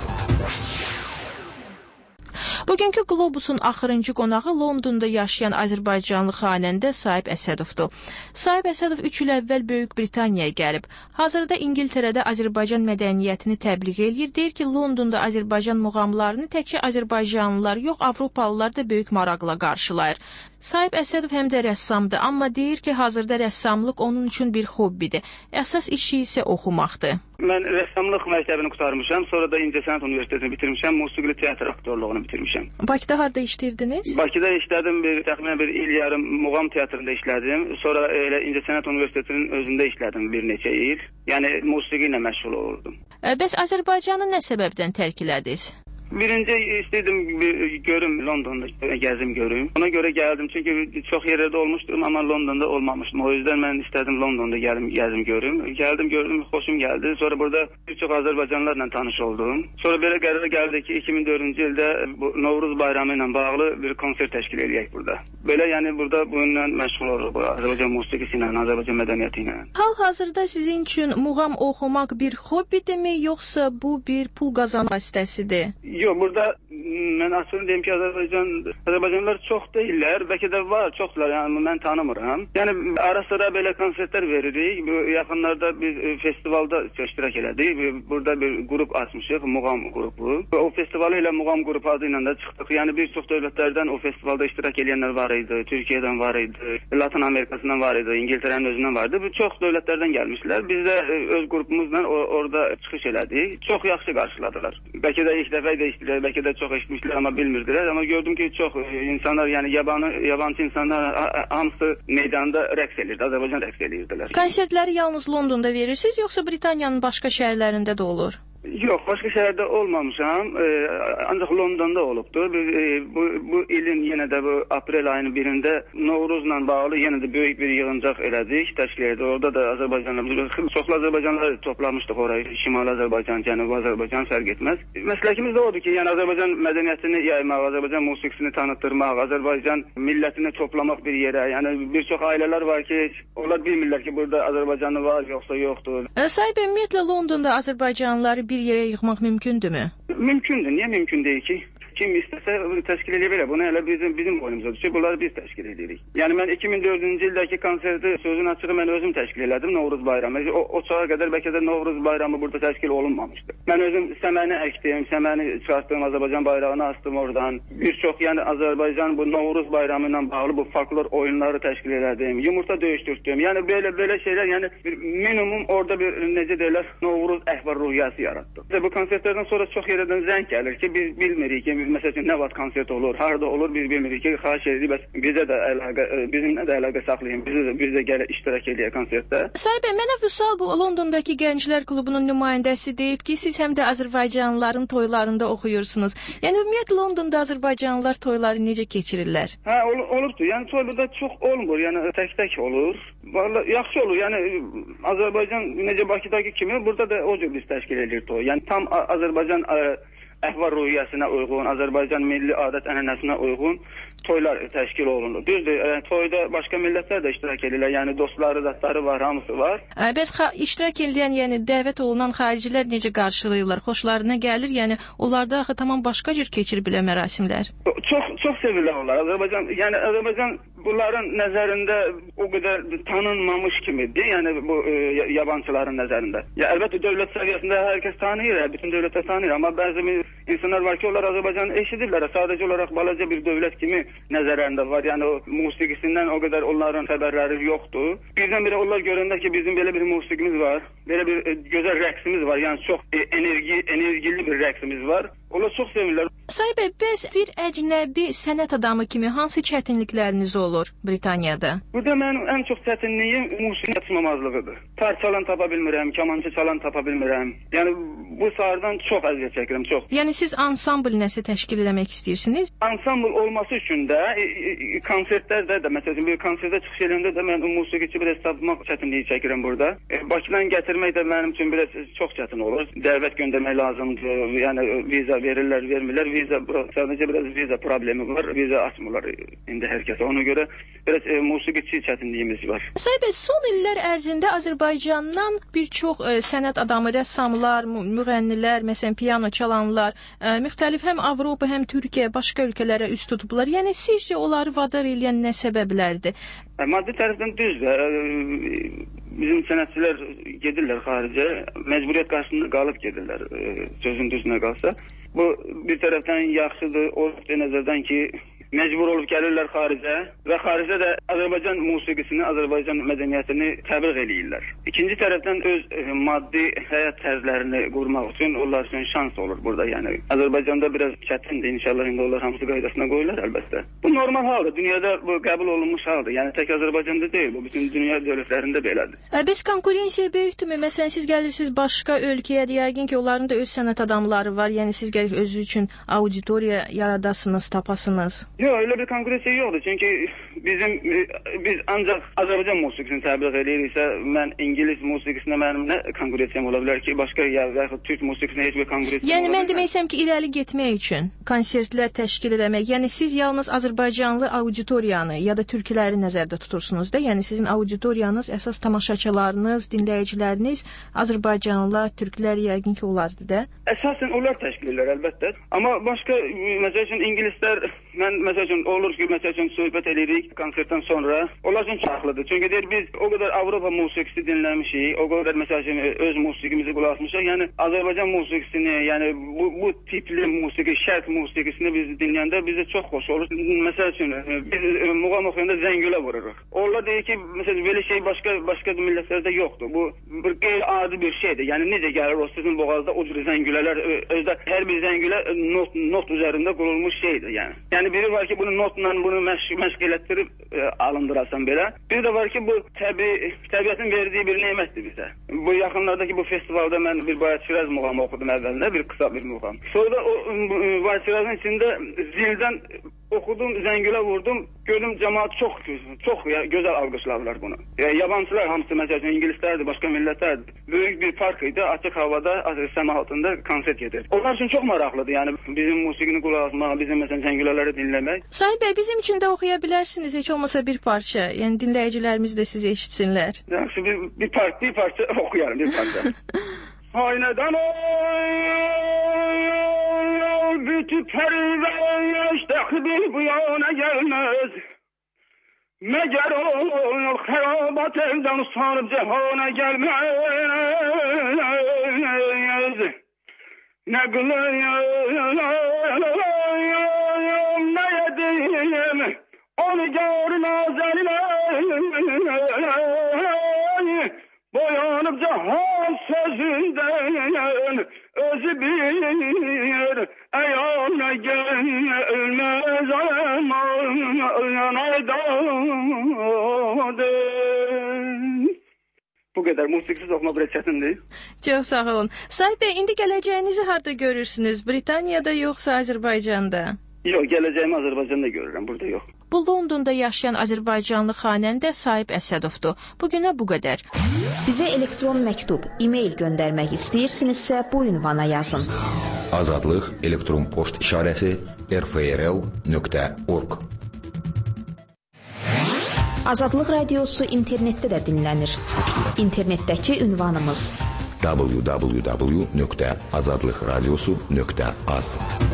[SPEAKER 16] Bugünkü Globusun axırıncı qonağı Londonda yaşayan Azərbaycanlı xanəndə Sahib Əsədovdur. Sahib Əsədov 3 il əvvəl Böyük Britaniyaya gəlib. Hazırda İngiltərədə Azərbaycan mədəniyyətini təbliğ eləyir. Deyir ki, Londonda Azərbaycan muğamlarını təkcə Azərbaycanlılar yox, Avropalılar da böyük maraqla qarşılayır. Sahib Əsədov həm də rəssamdır, amma deyir ki, hazırda rəssamlıq onun üçün bir hobbidir. Əsas işi isə oxumaqdır.
[SPEAKER 19] Mən rəssamlıq məktəbini qurtarmışam, sonra da İncəsənət Universitetini bitirmişəm, musiqili teatr aktyorluğunu bitirmişəm.
[SPEAKER 16] Bakıda harda işləyirdiniz?
[SPEAKER 19] Bakıda işlədim, təxminən bir il yarım muğam teatrında işlədim. Sonra elə İncəsənət Universitetinin özündə işlədim bir neçə il. Yəni musiqi ilə məşğul olurdum.
[SPEAKER 16] Bəs Azərbaycanı nə səbəbdən tərk elədiniz?
[SPEAKER 19] Birinci istəyirdim görüm, Londonda gəzim görüm. Ona görə gəldim, çünki çox yerlərdə olmuşdum, amma Londonda olmamışdım. O yüzden mən istədim Londonda gəzim görüm. Gəldim, gördüm, xoşum gəldi. Sonra burada bir çox Azərbaycanlılarla tanış oldum. Sonra belə qərar gəldi ki, 2004-cü ildə Novruz bayramı ilə bağlı bir konser təşkil edək burada. Belə yəni burada bununla məşğul oluruq, Azərbaycan musiqisi ilə, Azərbaycan mədəniyyəti ilə.
[SPEAKER 16] Hal-hazırda sizin üçün muğam oxumaq bir hobbidirmi, yoxsa bu bir pul qazanma vasitəsidir?
[SPEAKER 19] Yox, burada mən aslında deyim ki, Azərbaycanlılar çox deyirlər, bəlkə də var, çoxlar, yəni mən tanımıram. Yəni ara sıra belə konsertlər veririk. Bu yaxınlarda biz festivalda iştirak elədik. Burada bir qrup açmışıq, muğam qrupu. O festivalı ilə muğam qrupu adı ilə də çıxdıq. Yəni bir çox dövlətlərdən o festivalda iştirak edenlər var idi. Türkiyədən var idi, Latin Amerikasından var idi, İngiltərənin özündən vardı. Bu çox dövlətlərdən gəlmişlər. Biz də öz qrupumuzla orada çıxış elədik. Çox yaxşı qarşıladılar. Bəlkə də ilk dəfə də belki de çok eşitmişler ama bilmirdiler, ama gördüm ki çok insanlar, yani yabancı insanlar hamısı meydanda rəqs edirdi, Azərbaycan rəqs edirdiler.
[SPEAKER 16] Konsertləri yalnız Londonda verirsiniz, yoksa Britaniyanın başka şəhərlərində də olur?
[SPEAKER 19] Yox, başqa şəhərdə olmamışam, ancaq Londonda olubdur. Bu ilin yenə də bu aprel ayının birində Novruzla bağlı yenə də böyük bir yığıncaq elədik, təşkil etdik. Orada da Azərbaycanlılar, çoxlu Azərbaycanlılar toplamışdıq orayı, Şimali Azərbaycan, Cənubi Azərbaycan fərq etməz. Məsləkimiz də odur ki, yəni Azərbaycan mədəniyyətini yaymaq, Azərbaycan musiqisini tanıtdırmaq, Azərbaycan millətini toplamaq bir yerə. Yəni bir çox ailələr var ki, onlar bilmirlər ki, burada Azərbaycanlı var, yoxsa yoxdur.
[SPEAKER 16] Sahib, ümumiyyətlə Londonda Azərbaycanlıları bir yerə yığmaq mümkündürmü?
[SPEAKER 19] Mümkündür. Niyə mümkün deyil ki? Kim istəsə təşkil edə bilər. Bunu elə bizim boynumuza düşür. Bunları biz təşkil edirik. Yəni mən 2004-cü ildəki konserti, sözün açığı mən özüm təşkil elədim, Novruz bayramı. O çağa qədər bəlkə də Novruz bayramı burada təşkil olunmamışdı. Mən özüm səməni əkdim, səməni çıxartdım, Azərbaycan bayrağını astım oradan. Bir çox, yəni Azərbaycan bu Novruz bayramı ilə bağlı bu folklor oyunları təşkil elədim. Yumurta döyüşdürdüm. Yəni belə şeylər, yəni bir minimum orada bir necə deyirlər, Novruz əhval-ruhiyyəsi yaratdım. Bu konsertlərdən sonra çox yerdən zəng gəlir ki, biz bilmirik ki, məsələn nə vaxt konsert olur, harda olur biz bilmirik ki, xahiş edirik bəs bizə də əlaqə, bizimlə də əlaqə saxlayın, biz də gəlib iştirak edək konsertdə.
[SPEAKER 16] Sahib bəy, mənə Vüsal bu Londondakı Gənclər Klubunun nümayəndəsi deyib ki, siz həm də Azərbaycanlıların toylarında oxuyursunuz. Yəni ümumiyyətlə Londonda Azərbaycanlılar toyları necə keçirirlər?
[SPEAKER 19] Hə, olubdu. Yəni toy burada çox olmur, yəni tək olur. Vallahi yaxşı olur. Yəni Azərbaycan necə Bakıdakı kimi burada da o cür biz təşkil edirik toy. Yəni tam Azərbaycan əhval-ruhiyyəsinə uyğun, Azərbaycan milli adət-ənənəsinə uyğun toylar təşkil olunur. Düzdür, toyda başqa millətlər də iştirak edirlər. Yəni dostları, zətləri var, hamısı var.
[SPEAKER 16] Bəs iştirak edən, yəni dəvət olunan xaricilər necə qarşılayırlar? Xoşlarına gəlir? Yəni onlarda axı tamam başqa cür keçir bilə mərasimlər.
[SPEAKER 19] Çox sevirlər onlar. Azərbaycan bunların nəzərində o qədər tanınmamış kimidir. Yəni bu yabancıların nəzərində. Ya əlbəttə dövlət səviyyəsində hər kəs tanıyır, bütün dövlətlər tanıyır, amma bəzi insanlar var ki, onlar Azərbaycanı eşidirlər. Sadəcə olaraq balaca bir dövlət kimi nəzərlərində var. Yəni o musiqisindən o qədər onların xəbərləri yoxdur. Birdən-birə onlar görəndə ki, bizim belə bir musiqimiz var, belə bir gözəl rəqsimiz var. Yəni çox enerjili bir rəqsimiz var. Onlar çox sevirlər.
[SPEAKER 16] Sahib bəy, bəs bir əcnəbi sənət adamı kimi hansı çətinlikləriniz olur Britaniyada?
[SPEAKER 19] Burada mənim ən çox çətinliyim musiqi yatışmamazlığıdır. Tar çalan tapa bilmirəm, kamançı çalan tapa bilmirəm. Yəni bu sahədən çox əziyyət çəkirəm, çox.
[SPEAKER 16] Yəni siz ansambl nəsə təşkil etmək istəyirsiniz?
[SPEAKER 19] Ansambl olması üçün də konsertlərdə də, məsələn bir konsertə çıxış edəndə də mən musiqiçi biraz tapmaq çətinliyi çəkirəm burada. Bakıdan gətirmək də mənim üçün biraz çox çətin olur. Dəvət göndərmək lazımdır. Yəni viza verirlər, vermirlər. Sadəcə biraz viza problemi var. Viza açmırlar indi hər kəsə. Ona görə biraz musiqiçi çətinliyimiz var.
[SPEAKER 16] Sahib bəy, son illər ərzində Azərbaycandan bir çox sənət adamı, rəssamlar, müğənnilər, məsələn piano çalanlar, müxtəlif həm Avropa, həm Türkiyə, başqa ölkələrə üst tutublar. Yəni sizcə onları vadar edən nə səbəblərdir?
[SPEAKER 19] Maddi tərəfdən düzdür. Bizim sənətçilər gedirlər xaricə, məcburiyyət qarşısında qalıb gedirlər, sözün düzünə qalsa. Bu bir tərəfdən yaxşıdır, o nəzərdən ki, məcbur olub gəlirlər xaricə və xaricdə də Azərbaycan musiqisini, Azərbaycan mədəniyyətini təbliğ eləyirlər. İkinci tərəfdən öz maddi həyat tərzlərini qurmaq üçün onlar üçün şans olur burada. Yəni Azərbaycanda biraz çətindir. İnşallah indi onlar hamısı qaydasına qoyurlar əlbəttə. Bu normal haldır. Dünyada bu qəbul olunmuş haldır. Yəni tək Azərbaycanda deyil, bu bütün dünya dövlətlərində belədir.
[SPEAKER 16] Bəs konkurensiya böyükdürmü? Məsələn siz gəlirsiniz başqa ölkəyə, yəqin ki, onların da öz sənət adamları var. Yəni siz gəlib özü üçün auditoriya yaradasınız, tapasınız.
[SPEAKER 19] Yox, elə bir konkurensiya yoxdur. Çünki biz ancaq Azərbaycan musiqisini təbliğ ediriksə, mən İngilis musiqisinə mənim nə konkurensiyam ola bilər ki, başqa yaxud Türk musiqisinə heç bir konkurensiya
[SPEAKER 16] yəni mən demək istəyirəm ki, irəli getmək üçün konsertlər təşkil etmək, yəni siz yalnız Azərbaycanlı auditoriyanı ya da türkləri nəzərdə tutursunuz da, yəni sizin auditoriyanız, əsas tamaşaçılarınız, dinləyiciləriniz Azərbaycanlılar, türklər yəqin ki, olardı da.
[SPEAKER 19] Əsasən onlar təşkil edirlər əlbəttə. Amma başqa məsəl üçün ingilislər, mən məsəl üçün olur ki, məsəl üçün söhbət edirik konsertdən sonra, onlar üçün çarxlıdır. Çünki deyir biz o qədər Avropa musiqisi dinləmişik, o qədər məsəl üçün öz musiqimizi qulaq asmışıq. Yəni Azərbaycan musiqisini, yəni bu tipli musiqi, şərq musiqisini biz dinləyəndə bizə çox xoş olur. Məsəl üçün biz muğam oxuyanda zəngülə vururuq. Onlar deyir ki, məsələn belə şey başqa millətlərdə yoxdur. Bu bir qeyri-adi bir şeydir. Yəni necə gəlir o sizin boğazda o cür zəngülələr, özdə hər bir zəngülə not üzərində qurulmuş şeydir yəni. Yəni biri var ki, bunu notla bunu məşq elətdirib alındırasan belə. Bir də var ki, bu təbiətin verdiyi bir nemətdir bizə. Bu yaxınlardakı bu festivalda mən bir Bayat Şiraz muğamı oxudum əvvəlində, bir qısa bir muğam. Sonra o Bayat Şirazın içində zildən oxudum, zəngülə vurdum, gördüm cəmaat çox gözəl alqışladılar bunu. Yabancılar hamısı, məsələn ingilislərdir, başqa millətlərdir. Böyük bir park idi, açıq havada, səma altında konsert gedir. Onlar üçün çox maraqlıdır, yəni bizim musiqini qulaq asmaq, bizim məsələn zəngülələri dinləmək.
[SPEAKER 16] Sahib bəy, bizim üçün də oxuya bilərsiniz, heç olmasa bir parça, yəni dinləyicilərimiz də sizi eşitsinlər.
[SPEAKER 19] Yaxşı, bir parça oxuyarım, bir parça. Aynadan bütün perver iştahbil bu yana gelmez. Meğer o harabat evden sarıp cehana gelmez. Ne kılıyım, ne yediyim, onu gör nazeline. Boyanıp cahan sözünden özü bir ayağına gelmez. aldım. Bu qədər. Musiqisiz oxumaq biraz çətindir.
[SPEAKER 16] Çox sağ olun. Sahib bəy, indi gələcəyinizi harda görürsünüz? Britaniyada yoxsa Azərbaycanda?
[SPEAKER 19] Yox, gələcəyimi Azərbaycanda görürəm, burada yox.
[SPEAKER 16] Bu Londonda yaşayan Azərbaycanlı xanəndə Sahib Əsədovdur. Bugünə bu qədər.
[SPEAKER 2] Bizə elektron məktub, e-mail göndərmək istəyirsinizsə bu ünvana yazın.
[SPEAKER 21] Azadlıq elektron poçt işarəsi rfrl.org.
[SPEAKER 2] Azadlıq radiosu internetdə də dinlənir. İnternetdəki ünvanımız
[SPEAKER 21] www.azadlıqradiosu.az.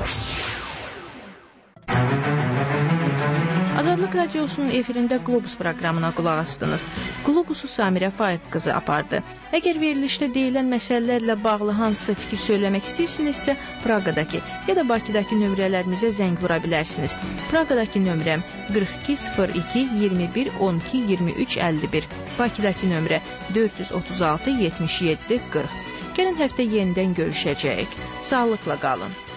[SPEAKER 16] Azadlıq Radiosunun efirində Qlobus proqramına qulaq asdınız. Qlobusu Samirə Faiq qızı apardı. Əgər verilişdə deyilən məsələlərlə bağlı hansısa fikir söyləmək istəyirsinizsə, Praqadakı ya da Bakıdakı nömrələrimizə zəng vura bilərsiniz. Praqadakı nömrəm 42 02 21 12 23 51. Bakıdakı nömrə 436 77 40. Gələn həftə yenidən görüşəcəyik. Sağlıqla qalın.